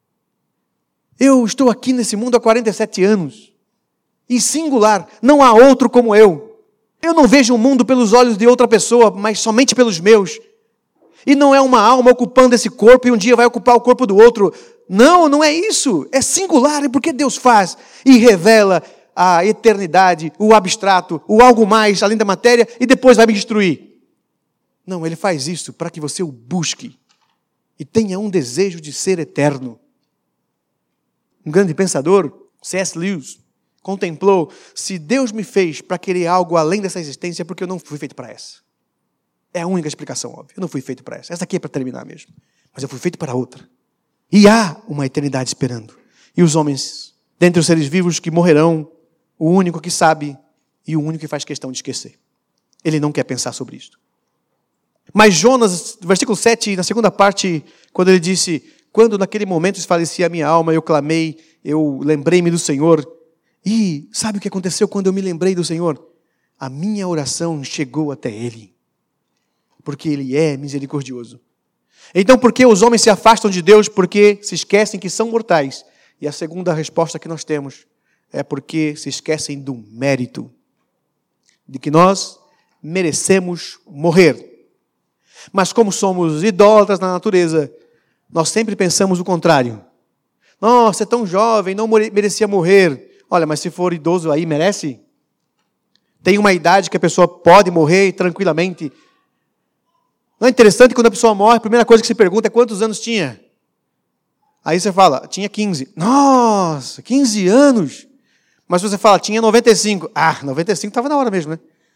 Eu estou aqui nesse mundo há quarenta e sete anos. E singular, não há outro como eu. Eu não vejo o mundo pelos olhos de outra pessoa, mas somente pelos meus. E não é uma alma ocupando esse corpo e um dia vai ocupar o corpo do outro. Não, não é isso. É singular. É porque Deus faz e revela a eternidade, o abstrato, o algo mais além da matéria e depois vai me destruir. Não, Ele faz isso para que você o busque e tenha um desejo de ser eterno. Um grande pensador, C S Lewis, contemplou, se Deus me fez para querer algo além dessa existência, é porque eu não fui feito para essa. É a única explicação, óbvia. Eu não fui feito para essa. Essa aqui é para terminar mesmo. Mas eu fui feito para outra. E há uma eternidade esperando. E os homens, dentre os seres vivos que morrerão, o único que sabe e o único que faz questão de esquecer. Ele não quer pensar sobre isto. Mas Jonas, versículo sete, na segunda parte, quando ele disse, quando naquele momento desfalecia a minha alma, eu clamei, eu lembrei-me do Senhor. E sabe o que aconteceu quando eu me lembrei do Senhor? A minha oração chegou até Ele. Porque Ele é misericordioso. Então, por que os homens se afastam de Deus? Porque se esquecem que são mortais. E a segunda resposta que nós temos é porque se esquecem do mérito. De que nós merecemos morrer. Mas como somos idólatras na natureza, nós sempre pensamos o contrário. Nossa, é tão jovem, não merecia morrer. Olha, mas se for idoso aí, merece? Tem uma idade que a pessoa pode morrer tranquilamente. Não é interessante quando a pessoa morre, a primeira coisa que se pergunta é quantos anos tinha? Aí você fala, tinha quinze. Nossa, quinze anos. Mas você fala, tinha noventa e cinco. Ah, noventa e cinco estava na hora mesmo, né?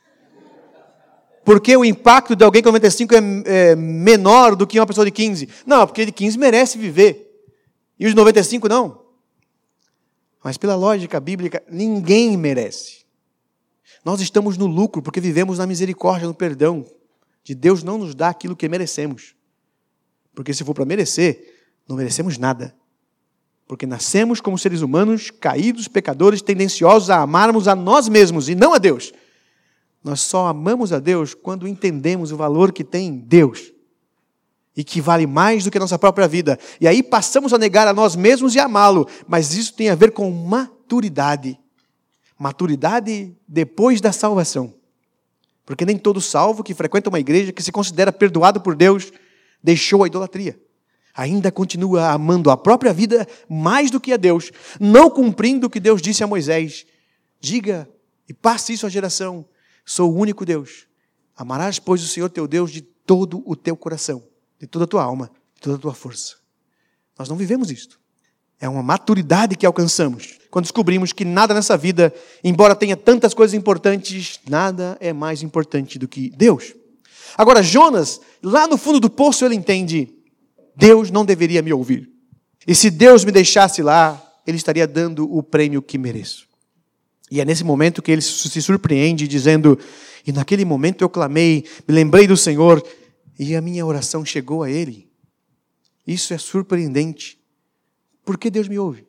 Porque o impacto de alguém com noventa e cinco é, é menor do que uma pessoa de quinze. Não, porque de quinze merece viver. E os de noventa e cinco não. Mas pela lógica bíblica, ninguém merece. Nós estamos no lucro porque vivemos na misericórdia, no perdão. De Deus não nos dá aquilo que merecemos. Porque se for para merecer, não merecemos nada. Porque nascemos como seres humanos, caídos, pecadores, tendenciosos a amarmos a nós mesmos e não a Deus. Nós só amamos a Deus quando entendemos o valor que tem em Deus. E que vale mais do que a nossa própria vida. E aí passamos a negar a nós mesmos e amá-lo. Mas isso tem a ver com maturidade. Maturidade depois da salvação. Porque nem todo salvo que frequenta uma igreja, que se considera perdoado por Deus, deixou a idolatria. Ainda continua amando a própria vida mais do que a Deus, não cumprindo o que Deus disse a Moisés. Diga e passe isso à geração. Sou o único Deus. Amarás, pois, o Senhor teu Deus de todo o teu coração, de toda a tua alma, de toda a tua força. Nós não vivemos isto. É uma maturidade que alcançamos quando descobrimos que nada nessa vida, embora tenha tantas coisas importantes, nada é mais importante do que Deus. Agora, Jonas, lá no fundo do poço, ele entende, Deus não deveria me ouvir. E se Deus me deixasse lá, Ele estaria dando o prêmio que mereço. E é nesse momento que ele se surpreende, dizendo, e naquele momento eu clamei, me lembrei do Senhor, e a minha oração chegou a Ele. Isso é surpreendente. Por que Deus me ouve?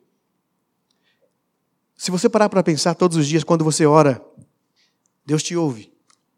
Se você parar para pensar todos os dias, quando você ora, Deus te ouve.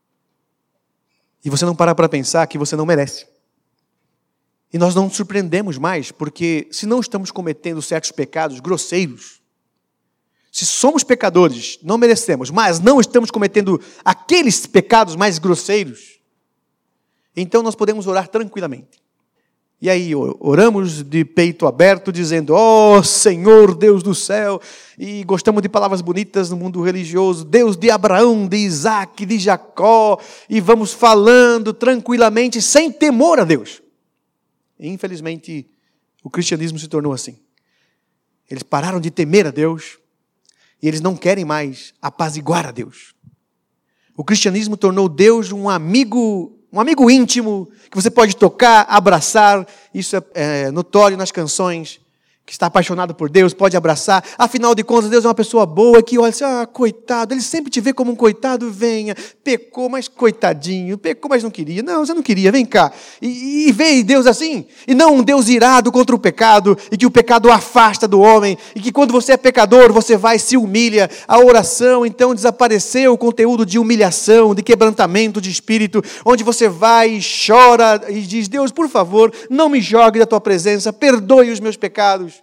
E você não parar para pensar que você não merece. E nós não nos surpreendemos mais, porque se não estamos cometendo certos pecados grosseiros, se somos pecadores, não merecemos, mas não estamos cometendo aqueles pecados mais grosseiros, então nós podemos orar tranquilamente. E aí oramos de peito aberto, dizendo, ó Senhor, Deus do céu, e gostamos de palavras bonitas no mundo religioso, Deus de Abraão, de Isaac, de Jacó, e vamos falando tranquilamente, sem temor a Deus. E, infelizmente, o cristianismo se tornou assim. Eles pararam de temer a Deus, e eles não querem mais apaziguar a Deus. O cristianismo tornou Deus um amigo Um amigo íntimo, que você pode tocar, abraçar. Isso é, é notório nas canções que está apaixonado por Deus, pode abraçar. Afinal de contas, Deus é uma pessoa boa que olha assim, ah, coitado, Ele sempre te vê como um coitado, venha, pecou, mas coitadinho, pecou, mas não queria. Não, você não queria, vem cá. E, e vê Deus assim, e não um Deus irado contra o pecado, e que o pecado afasta do homem, e que quando você é pecador, você vai e se humilha. A oração, então, desapareceu o conteúdo de humilhação, de quebrantamento de espírito, onde você vai e chora e diz, Deus, por favor, não me jogue da tua presença, perdoe os meus pecados.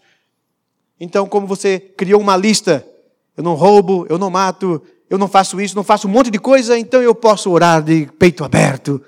Então, como você criou uma lista, eu não roubo, eu não mato, eu não faço isso, não faço um monte de coisa, então eu posso orar de peito aberto.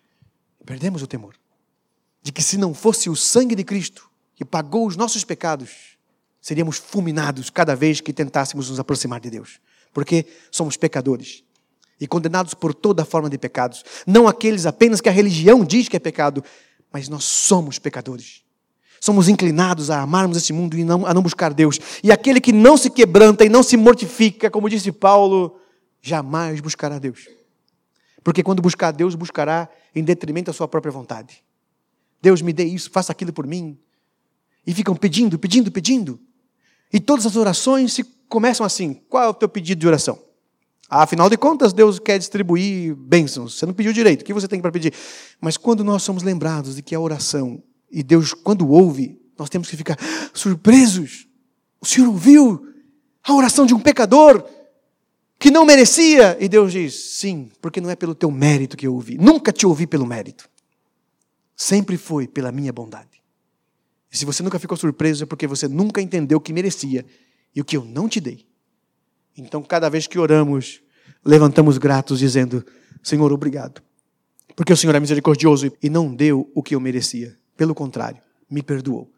Perdemos o temor de que se não fosse o sangue de Cristo que pagou os nossos pecados, seríamos fulminados cada vez que tentássemos nos aproximar de Deus. Porque somos pecadores e condenados por toda forma de pecados. Não aqueles apenas que a religião diz que é pecado, mas nós somos pecadores. Somos inclinados a amarmos esse mundo e não, a não buscar Deus. E aquele que não se quebranta e não se mortifica, como disse Paulo, jamais buscará Deus. Porque quando buscar Deus, buscará em detrimento da sua própria vontade. Deus me dê isso, faça aquilo por mim. E ficam pedindo, pedindo, pedindo. E todas as orações se começam assim. Qual é o teu pedido de oração? Ah, afinal de contas, Deus quer distribuir bênçãos. Você não pediu direito. O que você tem para pedir? Mas quando nós somos lembrados de que a oração, e Deus, quando ouve, nós temos que ficar surpresos. O Senhor ouviu a oração de um pecador que não merecia. E Deus diz, sim, porque não é pelo teu mérito que eu ouvi. Nunca te ouvi pelo mérito. Sempre foi pela minha bondade. E se você nunca ficou surpreso, é porque você nunca entendeu o que merecia e o que eu não te dei. Então, cada vez que oramos, levantamos gratos, dizendo, Senhor, obrigado. Porque o Senhor é misericordioso e não deu o que eu merecia. Pelo contrário, me perdoou.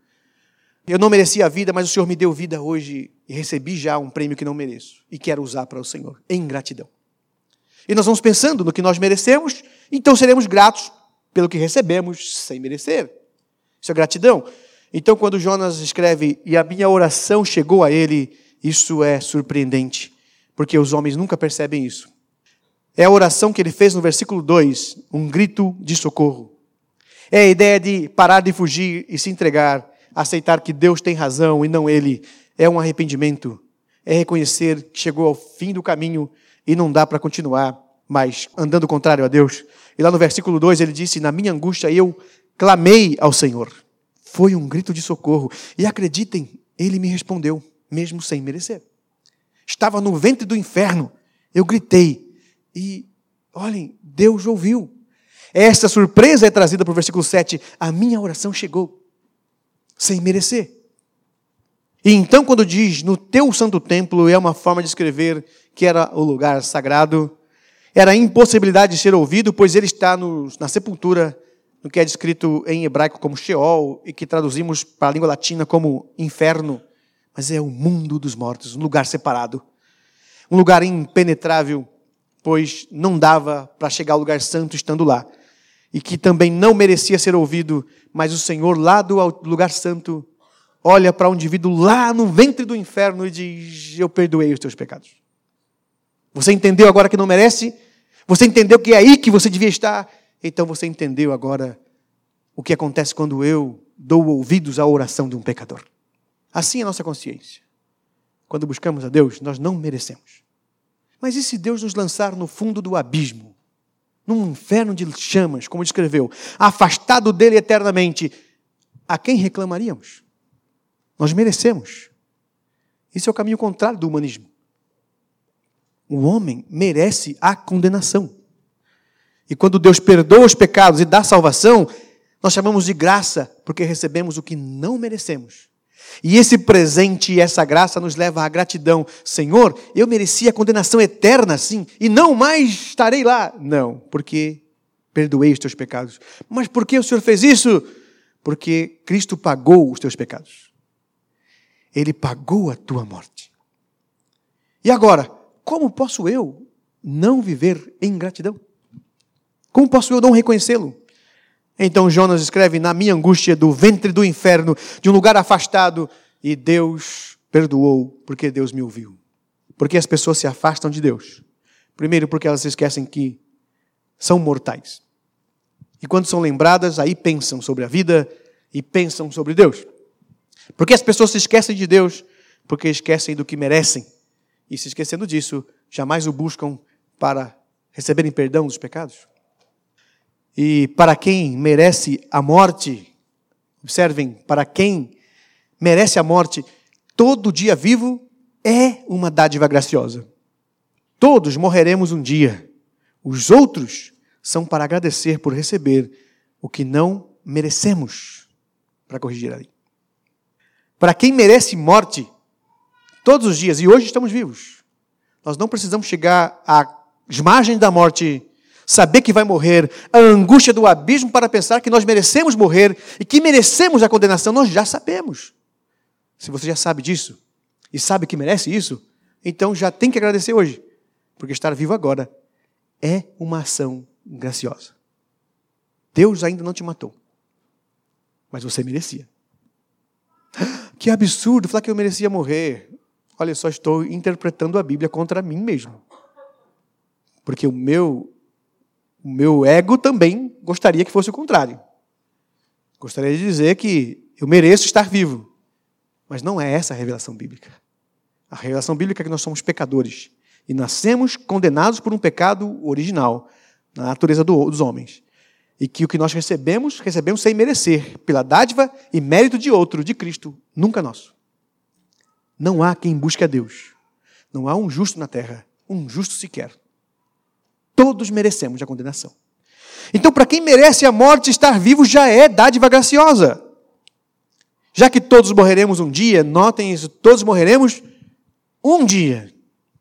Eu não merecia a vida, mas o Senhor me deu vida hoje e recebi já um prêmio que não mereço e quero usar para o Senhor, em gratidão. E nós vamos pensando no que nós merecemos, então seremos gratos pelo que recebemos sem merecer. Isso é gratidão. Então, quando Jonas escreve, e a minha oração chegou a ele, isso é surpreendente, porque os homens nunca percebem isso. É a oração que ele fez no versículo dois, um grito de socorro. É a ideia de parar de fugir e se entregar, aceitar que Deus tem razão e não ele. É um arrependimento. É reconhecer que chegou ao fim do caminho e não dá para continuar mais andando contrário a Deus. E lá no versículo dois ele disse, na minha angústia eu clamei ao Senhor. Foi um grito de socorro. E acreditem, ele me respondeu, mesmo sem merecer. Estava no ventre do inferno. Eu gritei. E, olhem, Deus ouviu. Essa surpresa é trazida para o versículo sete. A minha oração chegou, sem merecer. E então, quando diz, no teu santo templo, é uma forma de escrever que era o lugar sagrado. Era a impossibilidade de ser ouvido, pois ele está no, na sepultura, no que é descrito em hebraico como Sheol, e que traduzimos para a língua latina como inferno. Mas é o mundo dos mortos, um lugar separado. Um lugar impenetrável, pois não dava para chegar ao lugar santo estando lá. E que também não merecia ser ouvido, mas o Senhor lá do lugar santo olha para um indivíduo lá no ventre do inferno e diz, eu perdoei os teus pecados. Você entendeu agora que não merece? Você entendeu que é aí que você devia estar? Então você entendeu agora o que acontece quando eu dou ouvidos à oração de um pecador. Assim é a nossa consciência. Quando buscamos a Deus, nós não merecemos. Mas e se Deus nos lançar no fundo do abismo? Num inferno de chamas, como descreveu, afastado dele eternamente, a quem reclamaríamos? Nós merecemos. Isso é o caminho contrário do humanismo. O homem merece a condenação. E quando Deus perdoa os pecados e dá salvação, nós chamamos de graça, porque recebemos o que não merecemos. E esse presente e essa graça nos leva à gratidão. Senhor, eu merecia a condenação eterna, sim, e não mais estarei lá. Não, porque perdoei os teus pecados. Mas por que o Senhor fez isso? Porque Cristo pagou os teus pecados. Ele pagou a tua morte. E agora, como posso eu não viver em gratidão? Como posso eu não reconhecê-lo? Então Jonas escreve, na minha angústia do ventre do inferno, de um lugar afastado, e Deus perdoou, porque Deus me ouviu. Porque as pessoas se afastam de Deus. Primeiro, porque elas se esquecem que são mortais. E quando são lembradas, aí pensam sobre a vida e pensam sobre Deus. Porque as pessoas se esquecem de Deus, porque esquecem do que merecem. E se esquecendo disso, jamais o buscam para receberem perdão dos pecados. E para quem merece a morte, observem, para quem merece a morte, todo dia vivo é uma dádiva graciosa. Todos morreremos um dia. Os outros são para agradecer por receber o que não merecemos, para corrigir ali. Para quem merece morte, todos os dias, e hoje estamos vivos, nós não precisamos chegar às margens da morte, saber que vai morrer, a angústia do abismo para pensar que nós merecemos morrer e que merecemos a condenação, nós já sabemos. Se você já sabe disso, e sabe que merece isso, então já tem que agradecer hoje, porque estar vivo agora é uma ação graciosa. Deus ainda não te matou, mas você merecia. Que absurdo falar que eu merecia morrer. Olha, só estou interpretando a Bíblia contra mim mesmo. Porque o meu, o meu ego também gostaria que fosse o contrário. Gostaria de dizer que eu mereço estar vivo. Mas não é essa a revelação bíblica. A revelação bíblica é que nós somos pecadores. E nascemos condenados por um pecado original, na natureza do, dos homens. E que o que nós recebemos, recebemos sem merecer, pela dádiva e mérito de outro, de Cristo, nunca nosso. Não há quem busque a Deus. Não há um justo na terra, um justo sequer. Todos merecemos a condenação. Então, para quem merece a morte, estar vivo já é dádiva graciosa. Já que todos morreremos um dia, notem isso, todos morreremos um dia.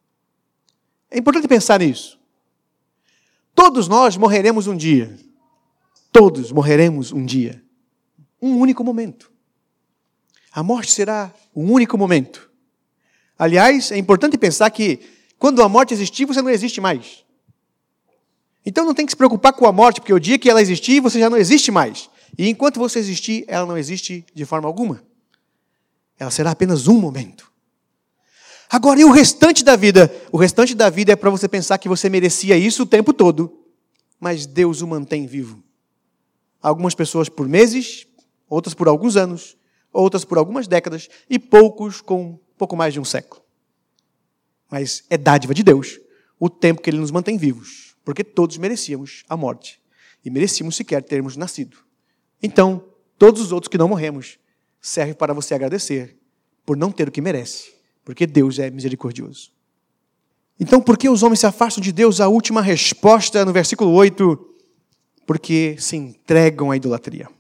É importante pensar nisso. Todos nós morreremos um dia. Todos morreremos um dia. Um único momento. A morte será um único momento. Aliás, é importante pensar que quando a morte existir, você não existe mais. Então não tem que se preocupar com a morte, porque o dia que ela existir, você já não existe mais. E enquanto você existir, ela não existe de forma alguma. Ela será apenas um momento. Agora, e o restante da vida? O restante da vida é para você pensar que você merecia isso o tempo todo, mas Deus o mantém vivo. Algumas pessoas por meses, outras por alguns anos, outras por algumas décadas, e poucos com pouco mais de um século. Mas é dádiva de Deus o tempo que Ele nos mantém vivos, porque todos merecíamos a morte, e merecíamos sequer termos nascido. Então, todos os outros que não morremos, serve para você agradecer por não ter o que merece, porque Deus é misericordioso. Então, por que os homens se afastam de Deus? A última resposta no versículo oito, porque se entregam à idolatria.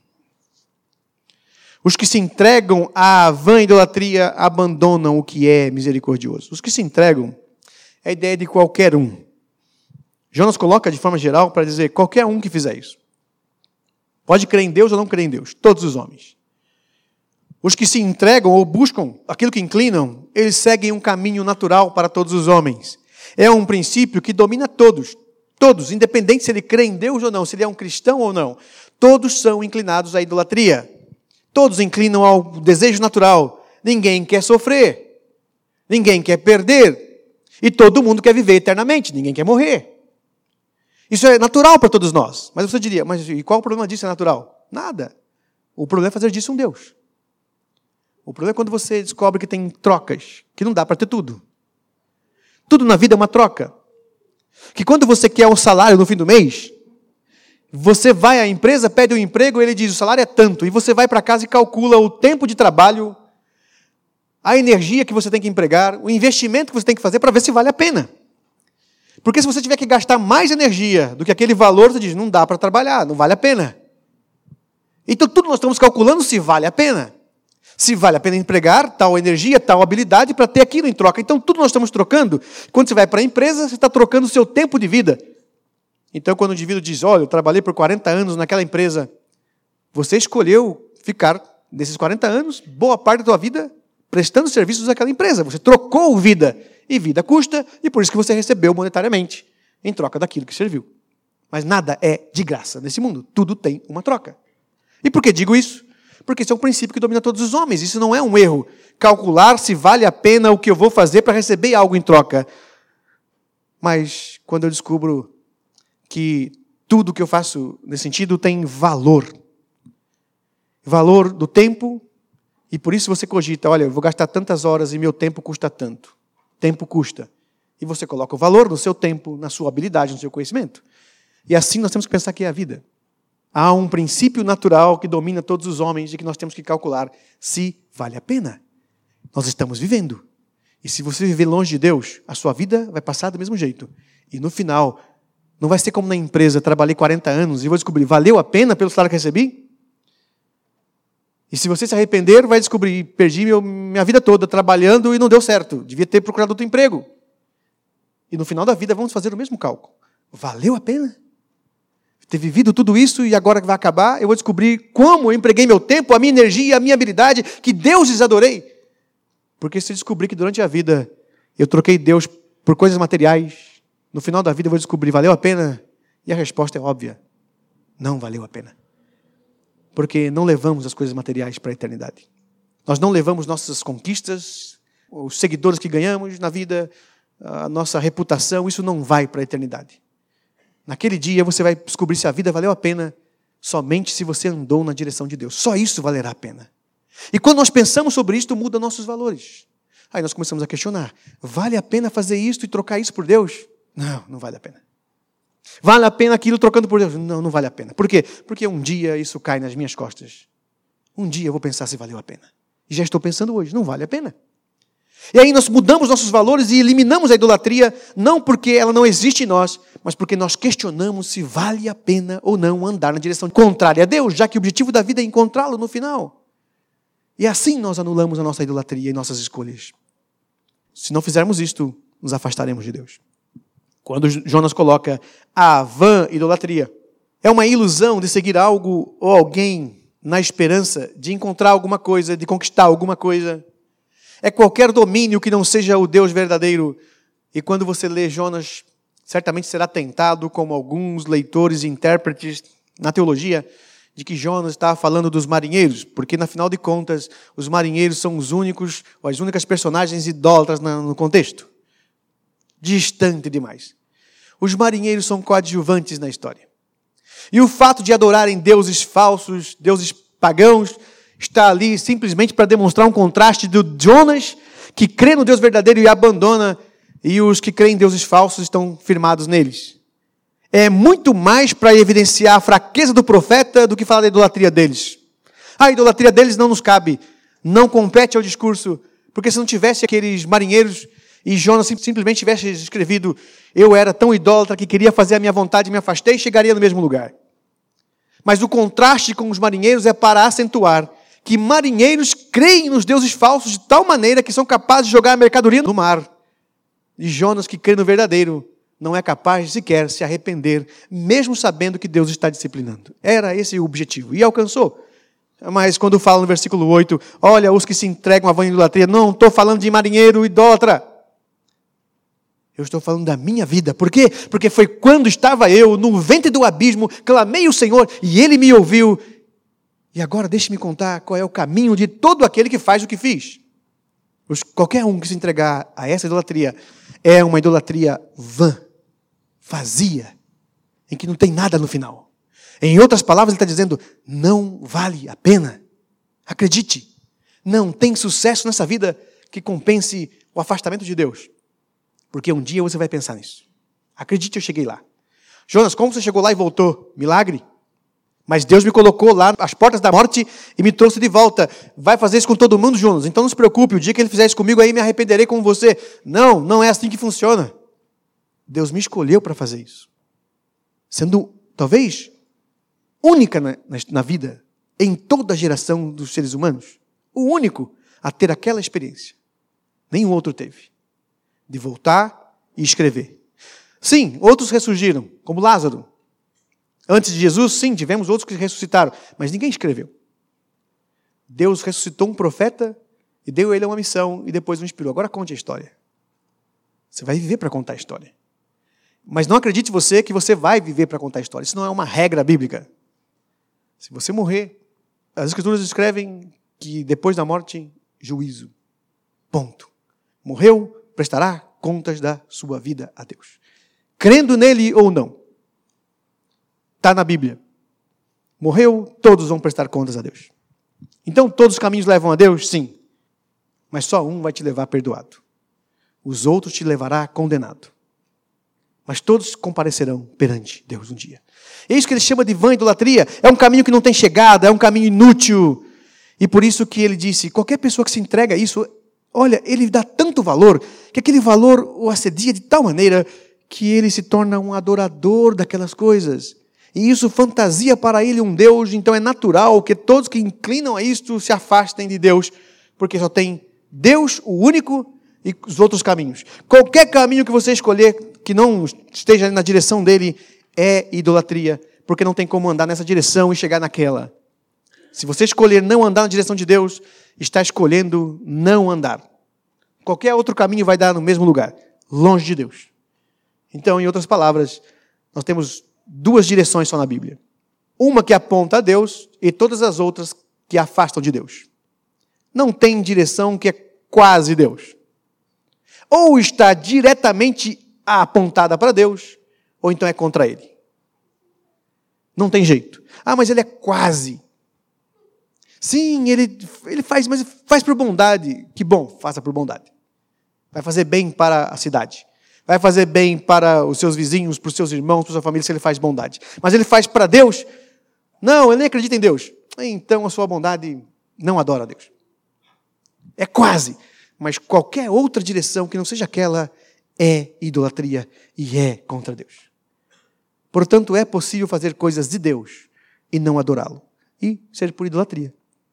Os que se entregam à vã idolatria abandonam o que é misericordioso. Os que se entregam é a ideia de qualquer um. Jonas coloca de forma geral para dizer qualquer um que fizer isso. Pode crer em Deus ou não crer em Deus, todos os homens. Os que se entregam ou buscam aquilo que inclinam, eles seguem um caminho natural para todos os homens. É um princípio que domina todos. Todos, independente se ele crê em Deus ou não, se ele é um cristão ou não, todos são inclinados à idolatria. Todos inclinam ao desejo natural. Ninguém quer sofrer. Ninguém quer perder. E todo mundo quer viver eternamente. Ninguém quer morrer. Isso é natural para todos nós. Mas você diria, mas e qual o problema disso é natural? Nada. O problema é fazer disso um Deus. O problema é quando você descobre que tem trocas, que não dá para ter tudo. Tudo na vida é uma troca. Que quando você quer um salário no fim do mês, você vai à empresa, pede um emprego, ele diz, o salário é tanto, e você vai para casa e calcula o tempo de trabalho, a energia que você tem que empregar, o investimento que você tem que fazer para ver se vale a pena. Porque se você tiver que gastar mais energia do que aquele valor, você diz, não dá para trabalhar, não vale a pena. Então tudo nós estamos calculando se vale a pena. Se vale a pena empregar tal energia, tal habilidade para ter aquilo em troca. Então, tudo nós estamos trocando. Quando você vai para a empresa, você está trocando o seu tempo de vida. Então, quando o indivíduo diz, olha, eu trabalhei por quarenta anos naquela empresa, você escolheu ficar, nesses quarenta anos, boa parte da tua vida, prestando serviços àquela empresa. Você trocou vida. E vida custa, e por isso que você recebeu monetariamente, em troca daquilo que serviu. Mas nada é de graça nesse mundo. Tudo tem uma troca. E por que digo isso? Porque isso é um princípio que domina todos os homens. Isso não é um erro. Calcular se vale a pena o que eu vou fazer para receber algo em troca. Mas quando eu descubro que tudo que eu faço nesse sentido tem valor. Valor do tempo E por isso você cogita, olha, eu vou gastar tantas horas e meu tempo custa tanto. Tempo custa. E você coloca o valor no seu tempo, na sua habilidade, no seu conhecimento. E assim nós temos que pensar que é a vida. Há um princípio natural que domina todos os homens e que nós temos que calcular se vale a pena. Nós estamos vivendo. E se você viver longe de Deus, a sua vida vai passar do mesmo jeito. E no final, não vai ser como na empresa, trabalhei quarenta anos e vou descobrir, valeu a pena pelo salário que recebi? E se você se arrepender, vai descobrir, perdi meu, minha vida toda trabalhando e não deu certo. Devia ter procurado outro emprego. E no final da vida vamos fazer o mesmo cálculo. Valeu a pena? Ter vivido tudo isso e agora que vai acabar, eu vou descobrir como eu empreguei meu tempo, a minha energia, a minha habilidade, que Deus desadorei. Porque se eu descobrir que durante a vida eu troquei Deus por coisas materiais, no final da vida eu vou descobrir, valeu a pena? E a resposta é óbvia. Não valeu a pena. Porque não levamos as coisas materiais para a eternidade. Nós não levamos nossas conquistas, os seguidores que ganhamos na vida, a nossa reputação, isso não vai para a eternidade. Naquele dia você vai descobrir se a vida valeu a pena somente se você andou na direção de Deus. Só isso valerá a pena. E quando nós pensamos sobre isso, muda nossos valores. Aí nós começamos a questionar. Vale a pena fazer isso e trocar isso por Deus? Não, não vale a pena. Vale a pena aquilo trocando por Deus? Não, não vale a pena. Por quê? Porque um dia isso cai nas minhas costas. Um dia eu vou pensar se valeu a pena. E já estou pensando hoje, não vale a pena. E aí nós mudamos nossos valores e eliminamos a idolatria, não porque ela não existe em nós, mas porque nós questionamos se vale a pena ou não andar na direção contrária a Deus, já que o objetivo da vida é encontrá-lo no final. E assim nós anulamos a nossa idolatria e nossas escolhas. Se não fizermos isto, nos afastaremos de Deus. Quando Jonas coloca a vã idolatria, é uma ilusão de seguir algo ou alguém na esperança de encontrar alguma coisa, de conquistar alguma coisa. É qualquer domínio que não seja o Deus verdadeiro. E quando você lê Jonas, certamente será tentado, como alguns leitores e intérpretes na teologia, de que Jonas estava falando dos marinheiros, porque, na final de contas, os marinheiros são os únicos, ou as únicas personagens idólatras no contexto. Distante demais. Os marinheiros são coadjuvantes na história. E o fato de adorarem deuses falsos, deuses pagãos, está ali simplesmente para demonstrar um contraste do Jonas, que crê no Deus verdadeiro e abandona, e os que creem em deuses falsos estão firmados neles. É muito mais para evidenciar a fraqueza do profeta do que falar da idolatria deles. A idolatria deles não nos cabe, não compete ao discurso, porque se não tivesse aqueles marinheiros e Jonas simplesmente tivesse escrevido, eu era tão idólatra que queria fazer a minha vontade, me afastei e chegaria no mesmo lugar. Mas o contraste com os marinheiros é para acentuar que marinheiros creem nos deuses falsos de tal maneira que são capazes de jogar a mercadoria no mar. E Jonas, que crê no verdadeiro, não é capaz de sequer se arrepender, mesmo sabendo que Deus está disciplinando. Era esse o objetivo, e alcançou. Mas quando fala no versículo oito, olha, os que se entregam à vã idolatria, não estou falando de marinheiro idólatra. Eu estou falando da minha vida. Por quê? Porque foi quando estava eu no ventre do abismo, clamei ao Senhor e Ele me ouviu. E agora deixe-me contar qual é o caminho de todo aquele que faz o que fiz. Os, qualquer um que se entregar a essa idolatria é uma idolatria vã, vazia, em que não tem nada no final. Em outras palavras, ele está dizendo, não vale a pena. Acredite, não tem sucesso nessa vida que compense o afastamento de Deus. Porque um dia você vai pensar nisso. Acredite, eu cheguei lá. Jonas, como você chegou lá e voltou? Milagre? Mas Deus me colocou lá às portas da morte e me trouxe de volta. Vai fazer isso com todo mundo, Jonas? Então não se preocupe, o dia que ele fizer isso comigo, aí me arrependerei como você. Não, não é assim que funciona. Deus me escolheu para fazer isso. Sendo, talvez, única na, na, na vida, em toda a geração dos seres humanos. O único a ter aquela experiência. Nenhum outro teve. De voltar e escrever. Sim, outros ressurgiram, como Lázaro. Antes de Jesus, sim, tivemos outros que ressuscitaram, mas ninguém escreveu. Deus ressuscitou um profeta e deu a ele uma missão e depois o inspirou. Agora conte a história. Você vai viver para contar a história. Mas não acredite você que você vai viver para contar a história. Isso não é uma regra bíblica. Se você morrer, as Escrituras escrevem que depois da morte, juízo. Ponto. Morreu, prestará contas da sua vida a Deus. Crendo nele ou não. Está na Bíblia. Morreu, todos vão prestar contas a Deus. Então todos os caminhos levam a Deus? Sim. Mas só um vai te levar perdoado. Os outros te levará condenado. Mas todos comparecerão perante Deus um dia. É isso que ele chama de vã idolatria. É um caminho que não tem chegada, é um caminho inútil. E por isso que ele disse, qualquer pessoa que se entrega a isso, olha, ele dá tanto valor, que aquele valor o assedia de tal maneira que ele se torna um adorador daquelas coisas. E isso fantasia para ele um Deus, então é natural que todos que inclinam a isto se afastem de Deus, porque só tem Deus, o único, e os outros caminhos. Qualquer caminho que você escolher que não esteja na direção dele é idolatria, porque não tem como andar nessa direção e chegar naquela. Se você escolher não andar na direção de Deus, está escolhendo não andar. Qualquer outro caminho vai dar no mesmo lugar, longe de Deus. Então, em outras palavras, nós temos duas direções só na Bíblia. Uma que aponta a Deus e todas as outras que afastam de Deus. Não tem direção que é quase Deus. Ou está diretamente apontada para Deus, ou então é contra Ele. Não tem jeito. Ah, mas ele é quase. Sim, ele, ele faz, mas faz por bondade. Que bom, faça por bondade. Vai fazer bem para a cidade. Vai fazer bem para os seus vizinhos, para os seus irmãos, para a sua família, se ele faz bondade. Mas ele faz para Deus? Não, ele nem acredita em Deus. Então a sua bondade não adora a Deus. É quase. Mas qualquer outra direção que não seja aquela é idolatria e é contra Deus. Portanto, é possível fazer coisas de Deus e não adorá-lo. E ser por idolatria.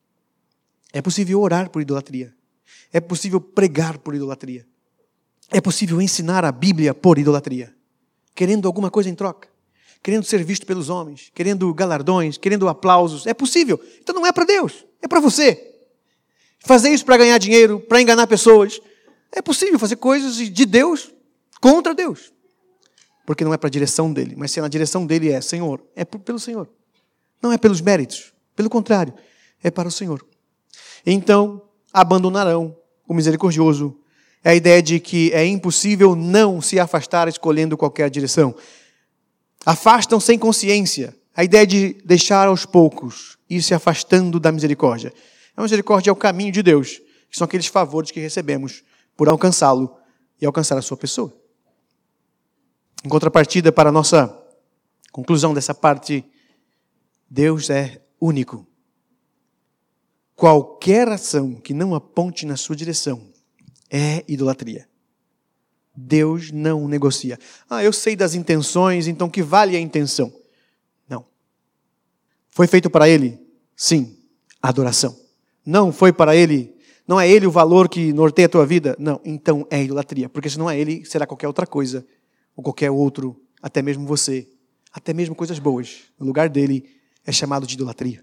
É possível orar por idolatria. É possível pregar por idolatria. É possível ensinar a Bíblia por idolatria. Querendo alguma coisa em troca. Querendo ser visto pelos homens. Querendo galardões. Querendo aplausos. É possível. Então não é para Deus. É para você. Fazer isso para ganhar dinheiro. Para enganar pessoas. É possível fazer coisas de Deus contra Deus. Porque não é para a direção dele. Mas se na direção dele é Senhor. É pelo Senhor. Não é pelos méritos. Pelo contrário. É para o Senhor. Então, abandonarão o misericordioso. É a ideia de que é impossível não se afastar escolhendo qualquer direção. Afastam sem consciência. A ideia de deixar aos poucos, ir se afastando da misericórdia. A misericórdia é o caminho de Deus, que são aqueles favores que recebemos por alcançá-lo e alcançar a sua pessoa. Em contrapartida, para a nossa conclusão dessa parte, Deus é único. Qualquer ação que não aponte na sua direção é idolatria. Deus não negocia. Ah, eu sei das intenções, então que vale a intenção? Não. Foi feito para Ele? Sim, adoração. Não foi para Ele? Não é Ele o valor que norteia a tua vida? Não, então é idolatria. Porque se não é Ele, será qualquer outra coisa, ou qualquer outro, até mesmo você, até mesmo coisas boas. No lugar dele, é chamado de idolatria.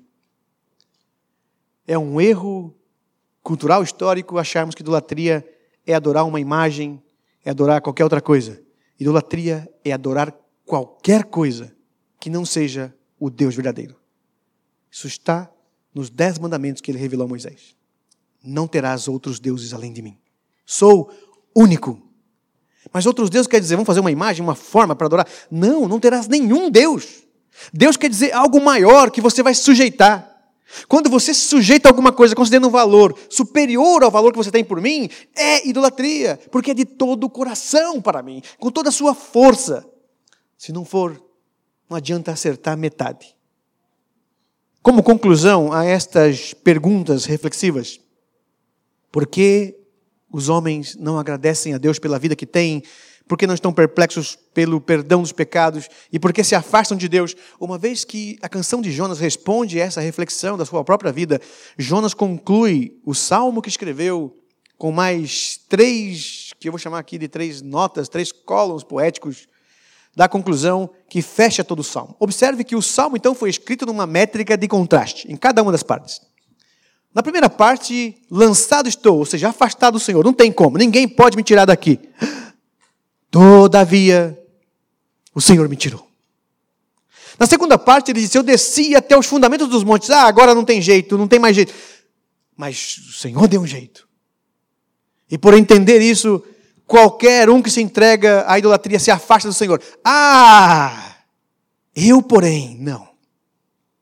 É um erro cultural, histórico, acharmos que idolatria é adorar uma imagem, é adorar qualquer outra coisa. Idolatria é adorar qualquer coisa que não seja o Deus verdadeiro. Isso está nos dez mandamentos que ele revelou a Moisés. Não terás outros deuses além de mim. Sou único. Mas outros deuses quer dizer, vamos fazer uma imagem, uma forma para adorar? Não, não terás nenhum Deus. Deus quer dizer algo maior que você vai se sujeitar. Quando você se sujeita a alguma coisa considerando um valor superior ao valor que você tem por mim, é idolatria, porque é de todo o coração para mim, com toda a sua força. Se não for, não adianta acertar metade. Como conclusão a estas perguntas reflexivas, por que os homens não agradecem a Deus pela vida que têm? Por que não estão perplexos pelo perdão dos pecados? E por que se afastam de Deus? Uma vez que a canção de Jonas responde a essa reflexão da sua própria vida, Jonas conclui o salmo que escreveu com mais três, que eu vou chamar aqui de três notas, três columns poéticos, da conclusão que fecha todo o salmo. Observe que o salmo, então, foi escrito numa métrica de contraste, em cada uma das partes. Na primeira parte, lançado estou, ou seja, afastado do Senhor. Não tem como, ninguém pode me tirar daqui. Todavia, o Senhor me tirou. Na segunda parte, ele disse, eu desci até os fundamentos dos montes. Ah, agora não tem jeito, não tem mais jeito. Mas o Senhor deu um jeito. E por entender isso, qualquer um que se entrega à idolatria se afasta do Senhor. Ah, eu porém, não.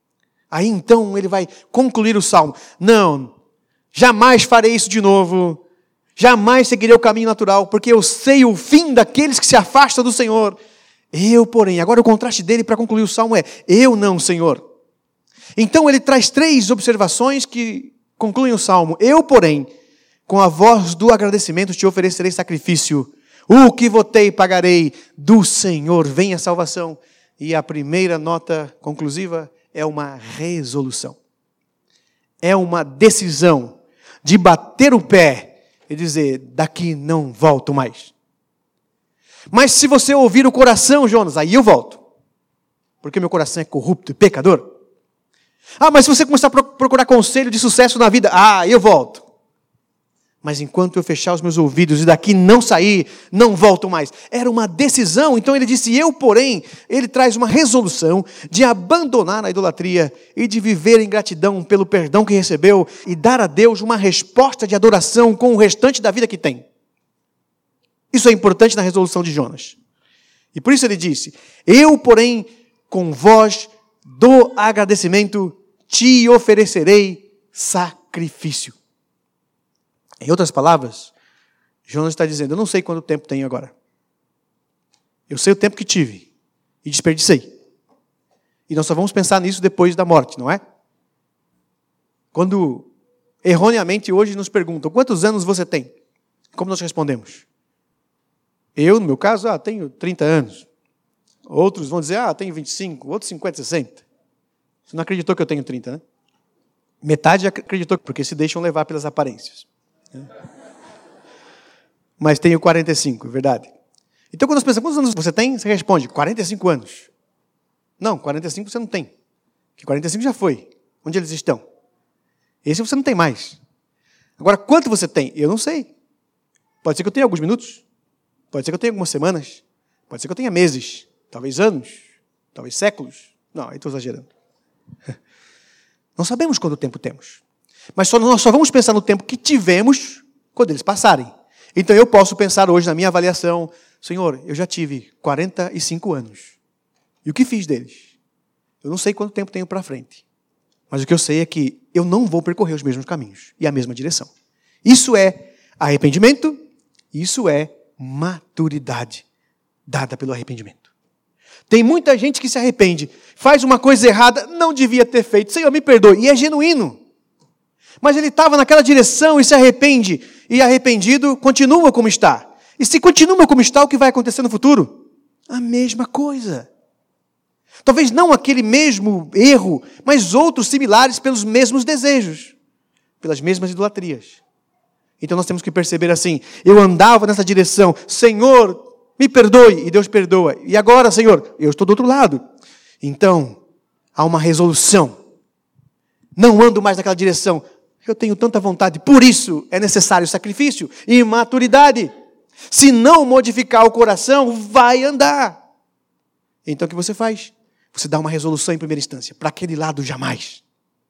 Aí então ele vai concluir o salmo. Não, jamais farei isso de novo. Jamais seguirei o caminho natural, porque eu sei o fim daqueles que se afastam do Senhor. Eu, porém, agora o contraste dele para concluir o salmo é: eu não, Senhor. Então ele traz três observações que concluem o salmo. Eu, porém, com a voz do agradecimento te oferecerei sacrifício. O que votei pagarei, do Senhor vem a salvação. E a primeira nota conclusiva é uma resolução. É uma decisão de bater o pé e dizer: daqui não volto mais. Mas se você ouvir o coração, Jonas, aí eu volto. Porque meu coração é corrupto e pecador. Ah, mas se você começar a procurar conselho de sucesso na vida, ah, eu volto. Mas enquanto eu fechar os meus ouvidos e daqui não sair, não volto mais. Era uma decisão. Então ele disse: eu, porém, ele traz uma resolução de abandonar a idolatria e de viver em gratidão pelo perdão que recebeu e dar a Deus uma resposta de adoração com o restante da vida que tem. Isso é importante na resolução de Jonas. E por isso ele disse: eu, porém, com voz do agradecimento, te oferecerei sacrifício. Em outras palavras, Jonas está dizendo: eu não sei quanto tempo tenho agora. Eu sei o tempo que tive e desperdicei. E nós só vamos pensar nisso depois da morte, não é? Quando erroneamente hoje nos perguntam: quantos anos você tem? Como nós respondemos? Eu, no meu caso, ah, tenho trinta anos. Outros vão dizer: ah, tenho vinte e cinco. Outros cinquenta, sessenta. Você não acreditou que eu tenho trinta, né? Metade acreditou, porque se deixam levar pelas aparências. Mas tenho quarenta e cinco, é verdade. Então, quando nós pensamos: quantos anos você tem? Você responde: quarenta e cinco anos. Não, quarenta e cinco você não tem. Que quarenta e cinco já foi. Onde eles estão? Esse você não tem mais. Agora, quanto você tem? Eu não sei. Pode ser que eu tenha alguns minutos. Pode ser que eu tenha algumas semanas. Pode ser que eu tenha meses. Talvez anos. Talvez séculos. Não, aí estou exagerando. Não sabemos quanto tempo temos. Mas só, nós só vamos pensar no tempo que tivemos quando eles passarem. Então eu posso pensar hoje na minha avaliação: Senhor, eu já tive quarenta e cinco anos. E o que fiz deles? Eu não sei quanto tempo tenho para frente. Mas o que eu sei é que eu não vou percorrer os mesmos caminhos e a mesma direção. Isso é arrependimento. Isso é maturidade dada pelo arrependimento. Tem muita gente que se arrepende, faz uma coisa errada, não devia ter feito. Senhor, me perdoe. E é genuíno. Mas ele estava naquela direção e se arrepende. E arrependido, continua como está. E se continua como está, o que vai acontecer no futuro? A mesma coisa. Talvez não aquele mesmo erro, mas outros similares pelos mesmos desejos. Pelas mesmas idolatrias. Então nós temos que perceber assim: eu andava nessa direção, Senhor, me perdoe, e Deus perdoa. E agora, Senhor, eu estou do outro lado. Então, há uma resolução. Não ando mais naquela direção. Eu tenho tanta vontade, por isso é necessário sacrifício e maturidade. Se não modificar o coração, vai andar. Então o que você faz? Você dá uma resolução em primeira instância, para aquele lado jamais.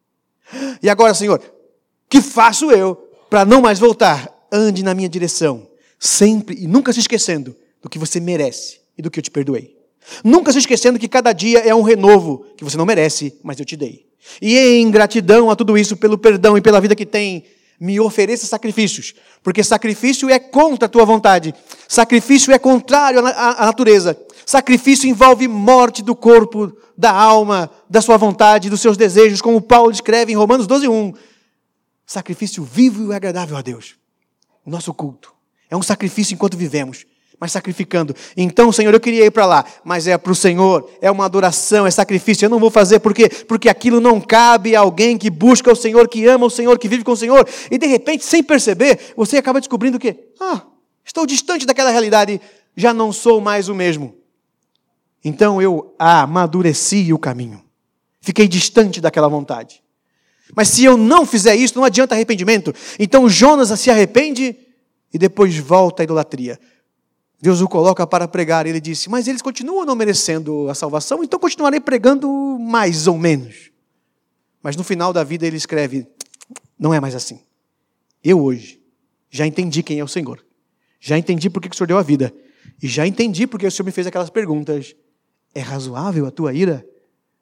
E agora, Senhor, que faço eu para não mais voltar? Ande na minha direção, sempre e nunca se esquecendo do que você merece e do que eu te perdoei. Nunca se esquecendo que cada dia é um renovo que você não merece, mas eu te dei. E em gratidão a tudo isso, pelo perdão e pela vida que tem, me ofereça sacrifícios, porque sacrifício é contra a tua vontade, sacrifício é contrário à natureza, sacrifício envolve morte do corpo, da alma, da sua vontade, dos seus desejos, como Paulo descreve em Romanos doze, um. Sacrifício vivo e agradável a Deus. O nosso culto é um sacrifício enquanto vivemos, mas sacrificando. Então, Senhor, eu queria ir para lá, mas é para o Senhor, é uma adoração, é sacrifício. Eu não vou fazer porque, porque aquilo não cabe a alguém que busca o Senhor, que ama o Senhor, que vive com o Senhor. E de repente, sem perceber, você acaba descobrindo que, ah, estou distante daquela realidade, já não sou mais o mesmo. Então eu amadureci o caminho. Fiquei distante daquela vontade. Mas se eu não fizer isso, não adianta arrependimento. Então Jonas se arrepende e depois volta à idolatria. Deus o coloca para pregar. Ele disse: mas eles continuam não merecendo a salvação, então continuarei pregando mais ou menos. Mas no final da vida ele escreve: não é mais assim. Eu hoje já entendi quem é o Senhor. Já entendi por que o Senhor deu a vida. E já entendi porque o Senhor me fez aquelas perguntas. É razoável a tua ira?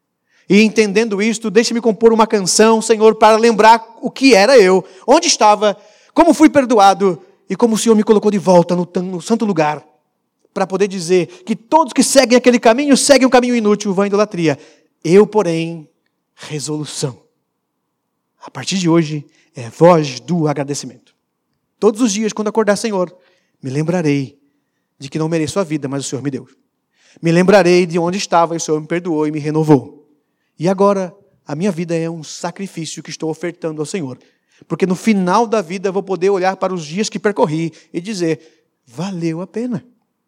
E entendendo isto, deixe-me compor uma canção, Senhor, para lembrar o que era eu, onde estava, como fui perdoado e como o Senhor me colocou de volta no, no santo lugar, para poder dizer que todos que seguem aquele caminho, seguem um caminho inútil, vão à idolatria. Eu, porém, resolução. A partir de hoje, é voz do agradecimento. Todos os dias, quando acordar, Senhor, me lembrarei de que não mereço a vida, mas o Senhor me deu. Me lembrarei de onde estava e o Senhor me perdoou e me renovou. E agora, a minha vida é um sacrifício que estou ofertando ao Senhor. Porque no final da vida eu vou poder olhar para os dias que percorri e dizer, valeu a pena.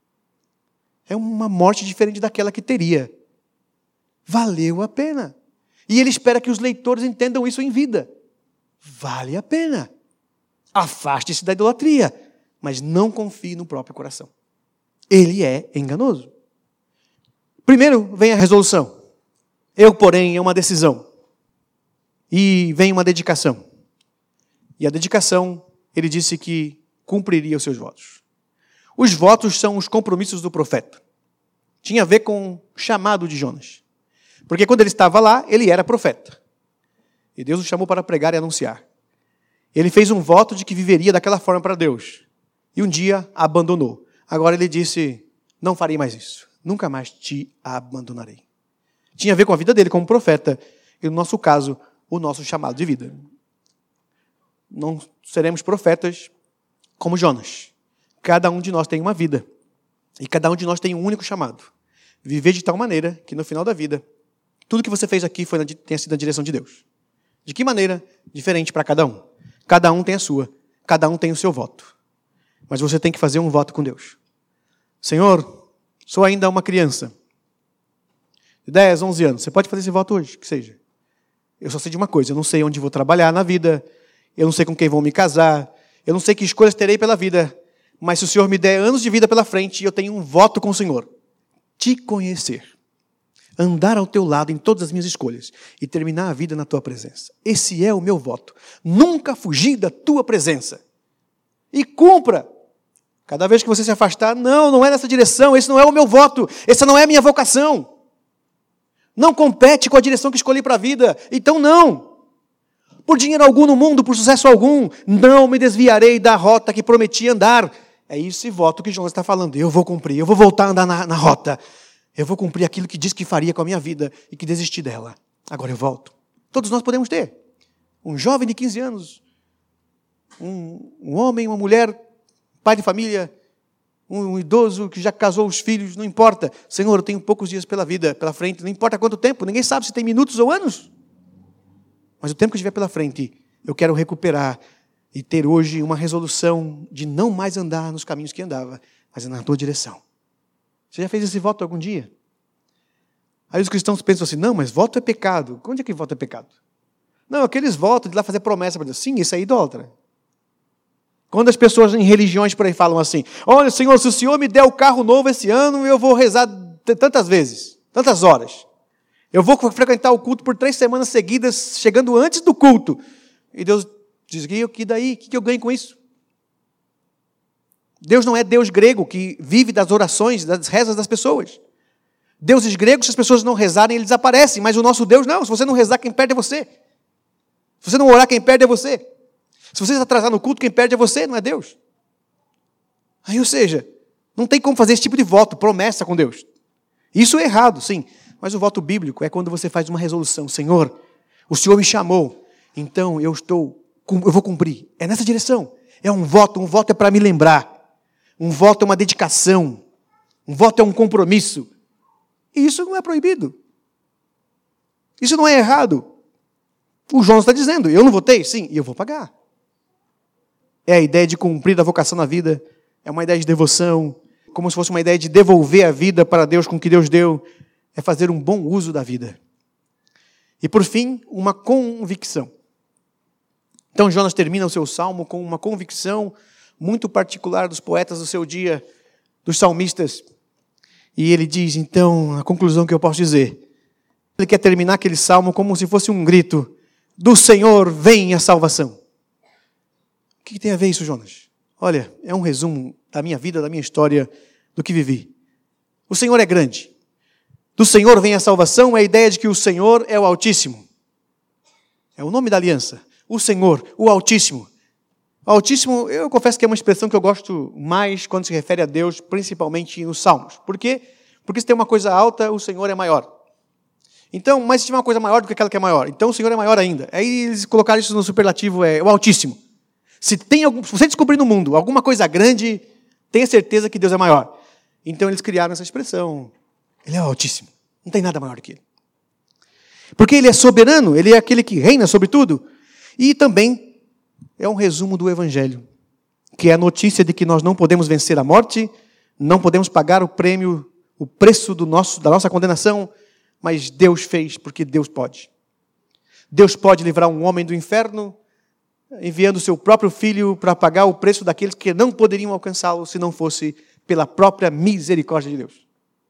É uma morte diferente daquela que teria. Valeu a pena. E ele espera que os leitores entendam isso em vida. Vale a pena. Afaste-se da idolatria, mas não confie no próprio coração. Ele é enganoso. Primeiro vem a resolução. Eu, porém, é uma decisão. E vem uma dedicação. E a dedicação, ele disse que cumpriria os seus votos. Os votos são os compromissos do profeta. Tinha a ver com o chamado de Jonas. Porque quando ele estava lá, ele era profeta. E Deus o chamou para pregar e anunciar. Ele fez um voto de que viveria daquela forma para Deus. E um dia abandonou. Agora ele disse, não farei mais isso. Nunca mais te abandonarei. Tinha a ver com a vida dele como profeta. E no nosso caso, o nosso chamado de vida. Não seremos profetas como Jonas. Cada um de nós tem uma vida. E cada um de nós tem um único chamado. Viver de tal maneira que no final da vida, tudo que você fez aqui foi na, tenha sido na direção de Deus. De que maneira? Diferente para cada um. Cada um tem a sua. Cada um tem o seu voto. Mas você tem que fazer um voto com Deus. Senhor, sou ainda uma criança. De dez, onze anos. Você pode fazer esse voto hoje, que seja. Eu só sei de uma coisa. Eu não sei onde vou trabalhar na vida. Eu não sei com quem vou me casar. Eu não sei que escolhas terei pela vida. Mas se o Senhor me der anos de vida pela frente, eu tenho um voto com o Senhor. Te conhecer. Andar ao teu lado em todas as minhas escolhas. E terminar a vida na tua presença. Esse é o meu voto. Nunca fugir da tua presença. E cumpra. Cada vez que você se afastar, não, não é nessa direção. Esse não é o meu voto. Essa não é a minha vocação. Não compete com a direção que escolhi para a vida. Então não. Por dinheiro algum no mundo, por sucesso algum, não me desviarei da rota que prometi andar. É esse voto que Jonas está falando. Eu vou cumprir, eu vou voltar a andar na, na rota. Eu vou cumprir aquilo que disse que faria com a minha vida e que desisti dela. Agora eu volto. Todos nós podemos ter. Um jovem de quinze anos, um, um homem, uma mulher, pai de família, um, um idoso que já casou os filhos, não importa. Senhor, eu tenho poucos dias pela vida, pela frente, não importa quanto tempo, ninguém sabe se tem minutos ou anos. Mas o tempo que estiver pela frente, eu quero recuperar e ter hoje uma resolução de não mais andar nos caminhos que andava, mas na tua direção. Você já fez esse voto algum dia? Aí os cristãos pensam assim, não, mas voto é pecado. Onde é que voto é pecado? Não, aqueles votos de lá fazer promessa para Deus. Sim, isso é idólatra. Quando as pessoas em religiões por aí falam assim, olha, Senhor, se o Senhor me der o carro novo esse ano, eu vou rezar tantas vezes, tantas horas. Eu vou frequentar o culto por três semanas seguidas, chegando antes do culto. E Deus diz, e que daí? O que eu ganho com isso? Deus não é Deus grego que vive das orações, das rezas das pessoas. Deuses gregos, se as pessoas não rezarem, eles desaparecem. Mas o nosso Deus não. Se você não rezar, quem perde é você. Se você não orar, quem perde é você. Se você se atrasar no culto, quem perde é você, não é Deus. Aí, ou seja, não tem como fazer esse tipo de voto, promessa com Deus. Isso é errado, sim. Mas o voto bíblico é quando você faz uma resolução. Senhor, o Senhor me chamou, então eu estou, eu vou cumprir. É nessa direção. É um voto, um voto é para me lembrar. Um voto é uma dedicação. Um voto é um compromisso. E isso não é proibido. Isso não é errado. O Jonas está dizendo, eu não votei? Sim, e eu vou pagar. É a ideia de cumprir a vocação na vida. É uma ideia de devoção. Como se fosse uma ideia de devolver a vida para Deus com o que Deus deu. É fazer um bom uso da vida. E por fim, uma convicção. Então Jonas termina o seu salmo com uma convicção muito particular dos poetas do seu dia, dos salmistas. E ele diz, então, a conclusão que eu posso dizer, ele quer terminar aquele salmo como se fosse um grito, do Senhor vem a salvação. O que tem a ver isso, Jonas? Olha, é um resumo da minha vida, da minha história, do que vivi. O Senhor é grande. Do Senhor vem a salvação é a ideia de que o Senhor é o Altíssimo. É o nome da aliança. O Senhor, o Altíssimo. O Altíssimo, eu confesso que é uma expressão que eu gosto mais quando se refere a Deus, principalmente nos Salmos. Por quê? Porque se tem uma coisa alta, o Senhor é maior. Então, mas se tiver uma coisa maior do que aquela que é maior, então o Senhor é maior ainda. Aí eles colocaram isso no superlativo, é o Altíssimo. Se, tem algum, se você descobrir no mundo alguma coisa grande, tenha certeza que Deus é maior. Então eles criaram essa expressão. Ele é o Altíssimo. Não tem nada maior do que Ele. Porque Ele é soberano, Ele é aquele que reina sobre tudo. E também é um resumo do Evangelho, que é a notícia de que nós não podemos vencer a morte, não podemos pagar o prêmio, o preço do nosso, da nossa condenação, mas Deus fez porque Deus pode. Deus pode livrar um homem do inferno, enviando o seu próprio Filho para pagar o preço daqueles que não poderiam alcançá-lo se não fosse pela própria misericórdia de Deus.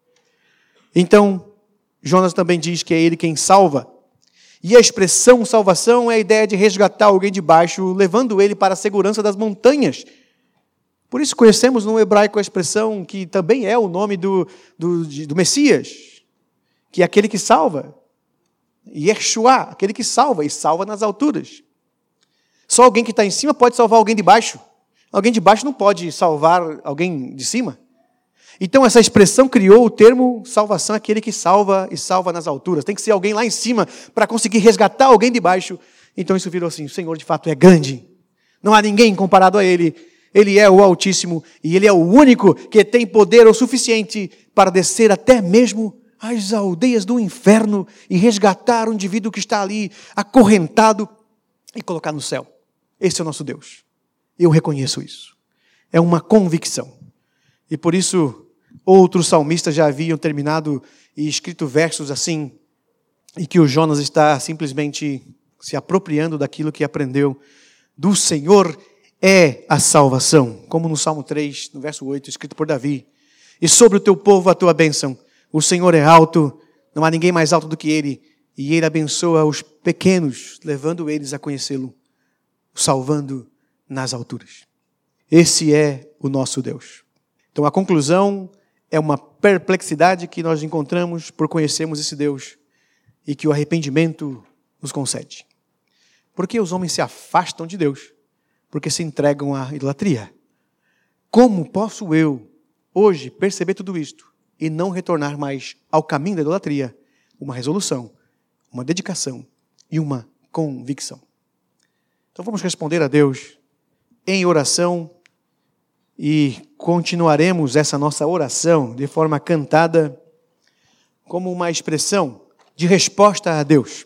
Então, Jonas também diz que é Ele quem salva. E a expressão salvação é a ideia de resgatar alguém de baixo, levando ele para a segurança das montanhas. Por isso conhecemos no hebraico a expressão que também é o nome do, do, do Messias, que é aquele que salva. Yeshua, aquele que salva, e salva nas alturas. Só alguém que está em cima pode salvar alguém de baixo. Alguém de baixo não pode salvar alguém de cima. Então essa expressão criou o termo salvação, aquele que salva e salva nas alturas. Tem que ser alguém lá em cima para conseguir resgatar alguém de baixo. Então isso virou assim, o Senhor de fato é grande. Não há ninguém comparado a Ele. Ele é o Altíssimo e Ele é o único que tem poder o suficiente para descer até mesmo às aldeias do inferno e resgatar o indivíduo que está ali acorrentado e colocar no céu. Esse é o nosso Deus. Eu reconheço isso. É uma convicção. E por isso, outros salmistas já haviam terminado e escrito versos assim, e que o Jonas está simplesmente se apropriando daquilo que aprendeu. Do Senhor é a salvação, como no Salmo três, no verso oito, escrito por Davi. E sobre o teu povo a tua bênção. O Senhor é alto, não há ninguém mais alto do que Ele, e Ele abençoa os pequenos, levando eles a conhecê-lo, salvando nas alturas. Esse é o nosso Deus. Então a conclusão é uma perplexidade que nós encontramos por conhecermos esse Deus e que o arrependimento nos concede. Por que os homens se afastam de Deus? Porque se entregam à idolatria. Como posso eu, hoje, perceber tudo isto e não retornar mais ao caminho da idolatria? Uma resolução, uma dedicação e uma convicção. Então vamos responder a Deus em oração e continuaremos essa nossa oração de forma cantada como uma expressão de resposta a Deus.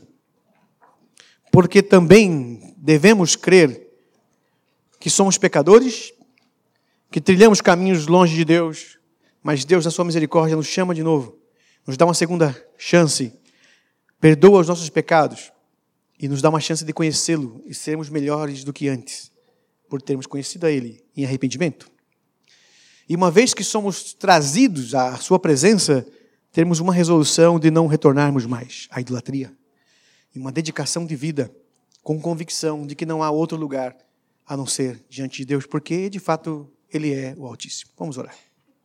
Porque também devemos crer que somos pecadores, que trilhamos caminhos longe de Deus, mas Deus, na sua misericórdia, nos chama de novo, nos dá uma segunda chance, perdoa os nossos pecados e nos dá uma chance de conhecê-lo e sermos melhores do que antes, por termos conhecido a Ele em arrependimento. E uma vez que somos trazidos à sua presença, temos uma resolução de não retornarmos mais à idolatria. E uma dedicação de vida, com convicção de que não há outro lugar a não ser diante de Deus, porque de fato Ele é o Altíssimo. Vamos orar.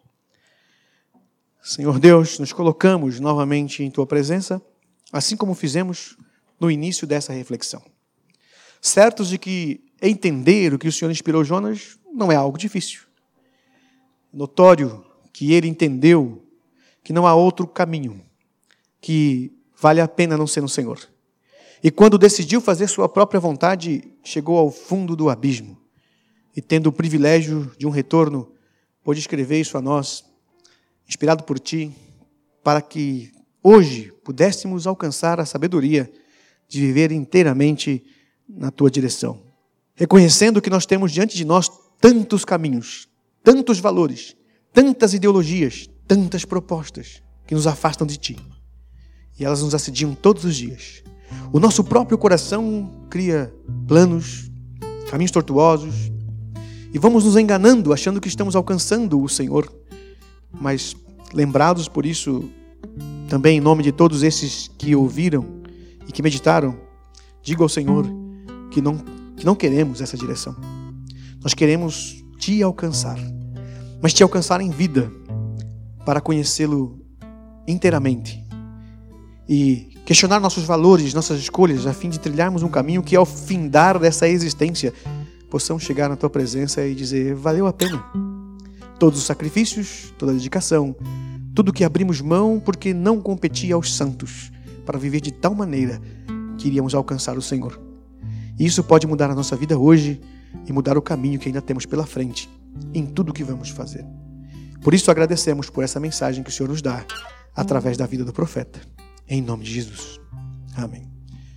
Senhor Deus, nos colocamos novamente em Tua presença, assim como fizemos no início dessa reflexão. Certos de que entender o que o Senhor inspirou Jonas não é algo difícil. Notório que ele entendeu que não há outro caminho, que vale a pena não ser no Senhor. E quando decidiu fazer sua própria vontade, chegou ao fundo do abismo. E tendo o privilégio de um retorno, pôde escrever isso a nós, inspirado por Ti, para que hoje pudéssemos alcançar a sabedoria de viver inteiramente na Tua direção. Reconhecendo que nós temos diante de nós tantos caminhos, tantos valores, tantas ideologias, tantas propostas que nos afastam de Ti. E elas nos assediam todos os dias. O nosso próprio coração cria planos, caminhos tortuosos, e vamos nos enganando, achando que estamos alcançando o Senhor. Mas, lembrados por isso, também em nome de todos esses que ouviram e que meditaram, digo ao Senhor que não, que não queremos essa direção. Nós queremos Te alcançar, mas Te alcançar em vida, para conhecê-lo inteiramente, e questionar nossos valores, nossas escolhas, a fim de trilharmos um caminho que, ao findar dessa existência, possamos chegar na tua presença e dizer: valeu a pena. Todos os sacrifícios, toda a dedicação, tudo que abrimos mão porque não competia aos santos, para viver de tal maneira que iríamos alcançar o Senhor. E isso pode mudar a nossa vida hoje e mudar o caminho que ainda temos pela frente, em tudo que vamos fazer. Por isso agradecemos por essa mensagem que o Senhor nos dá, através da vida do profeta. Em nome de Jesus. Amém.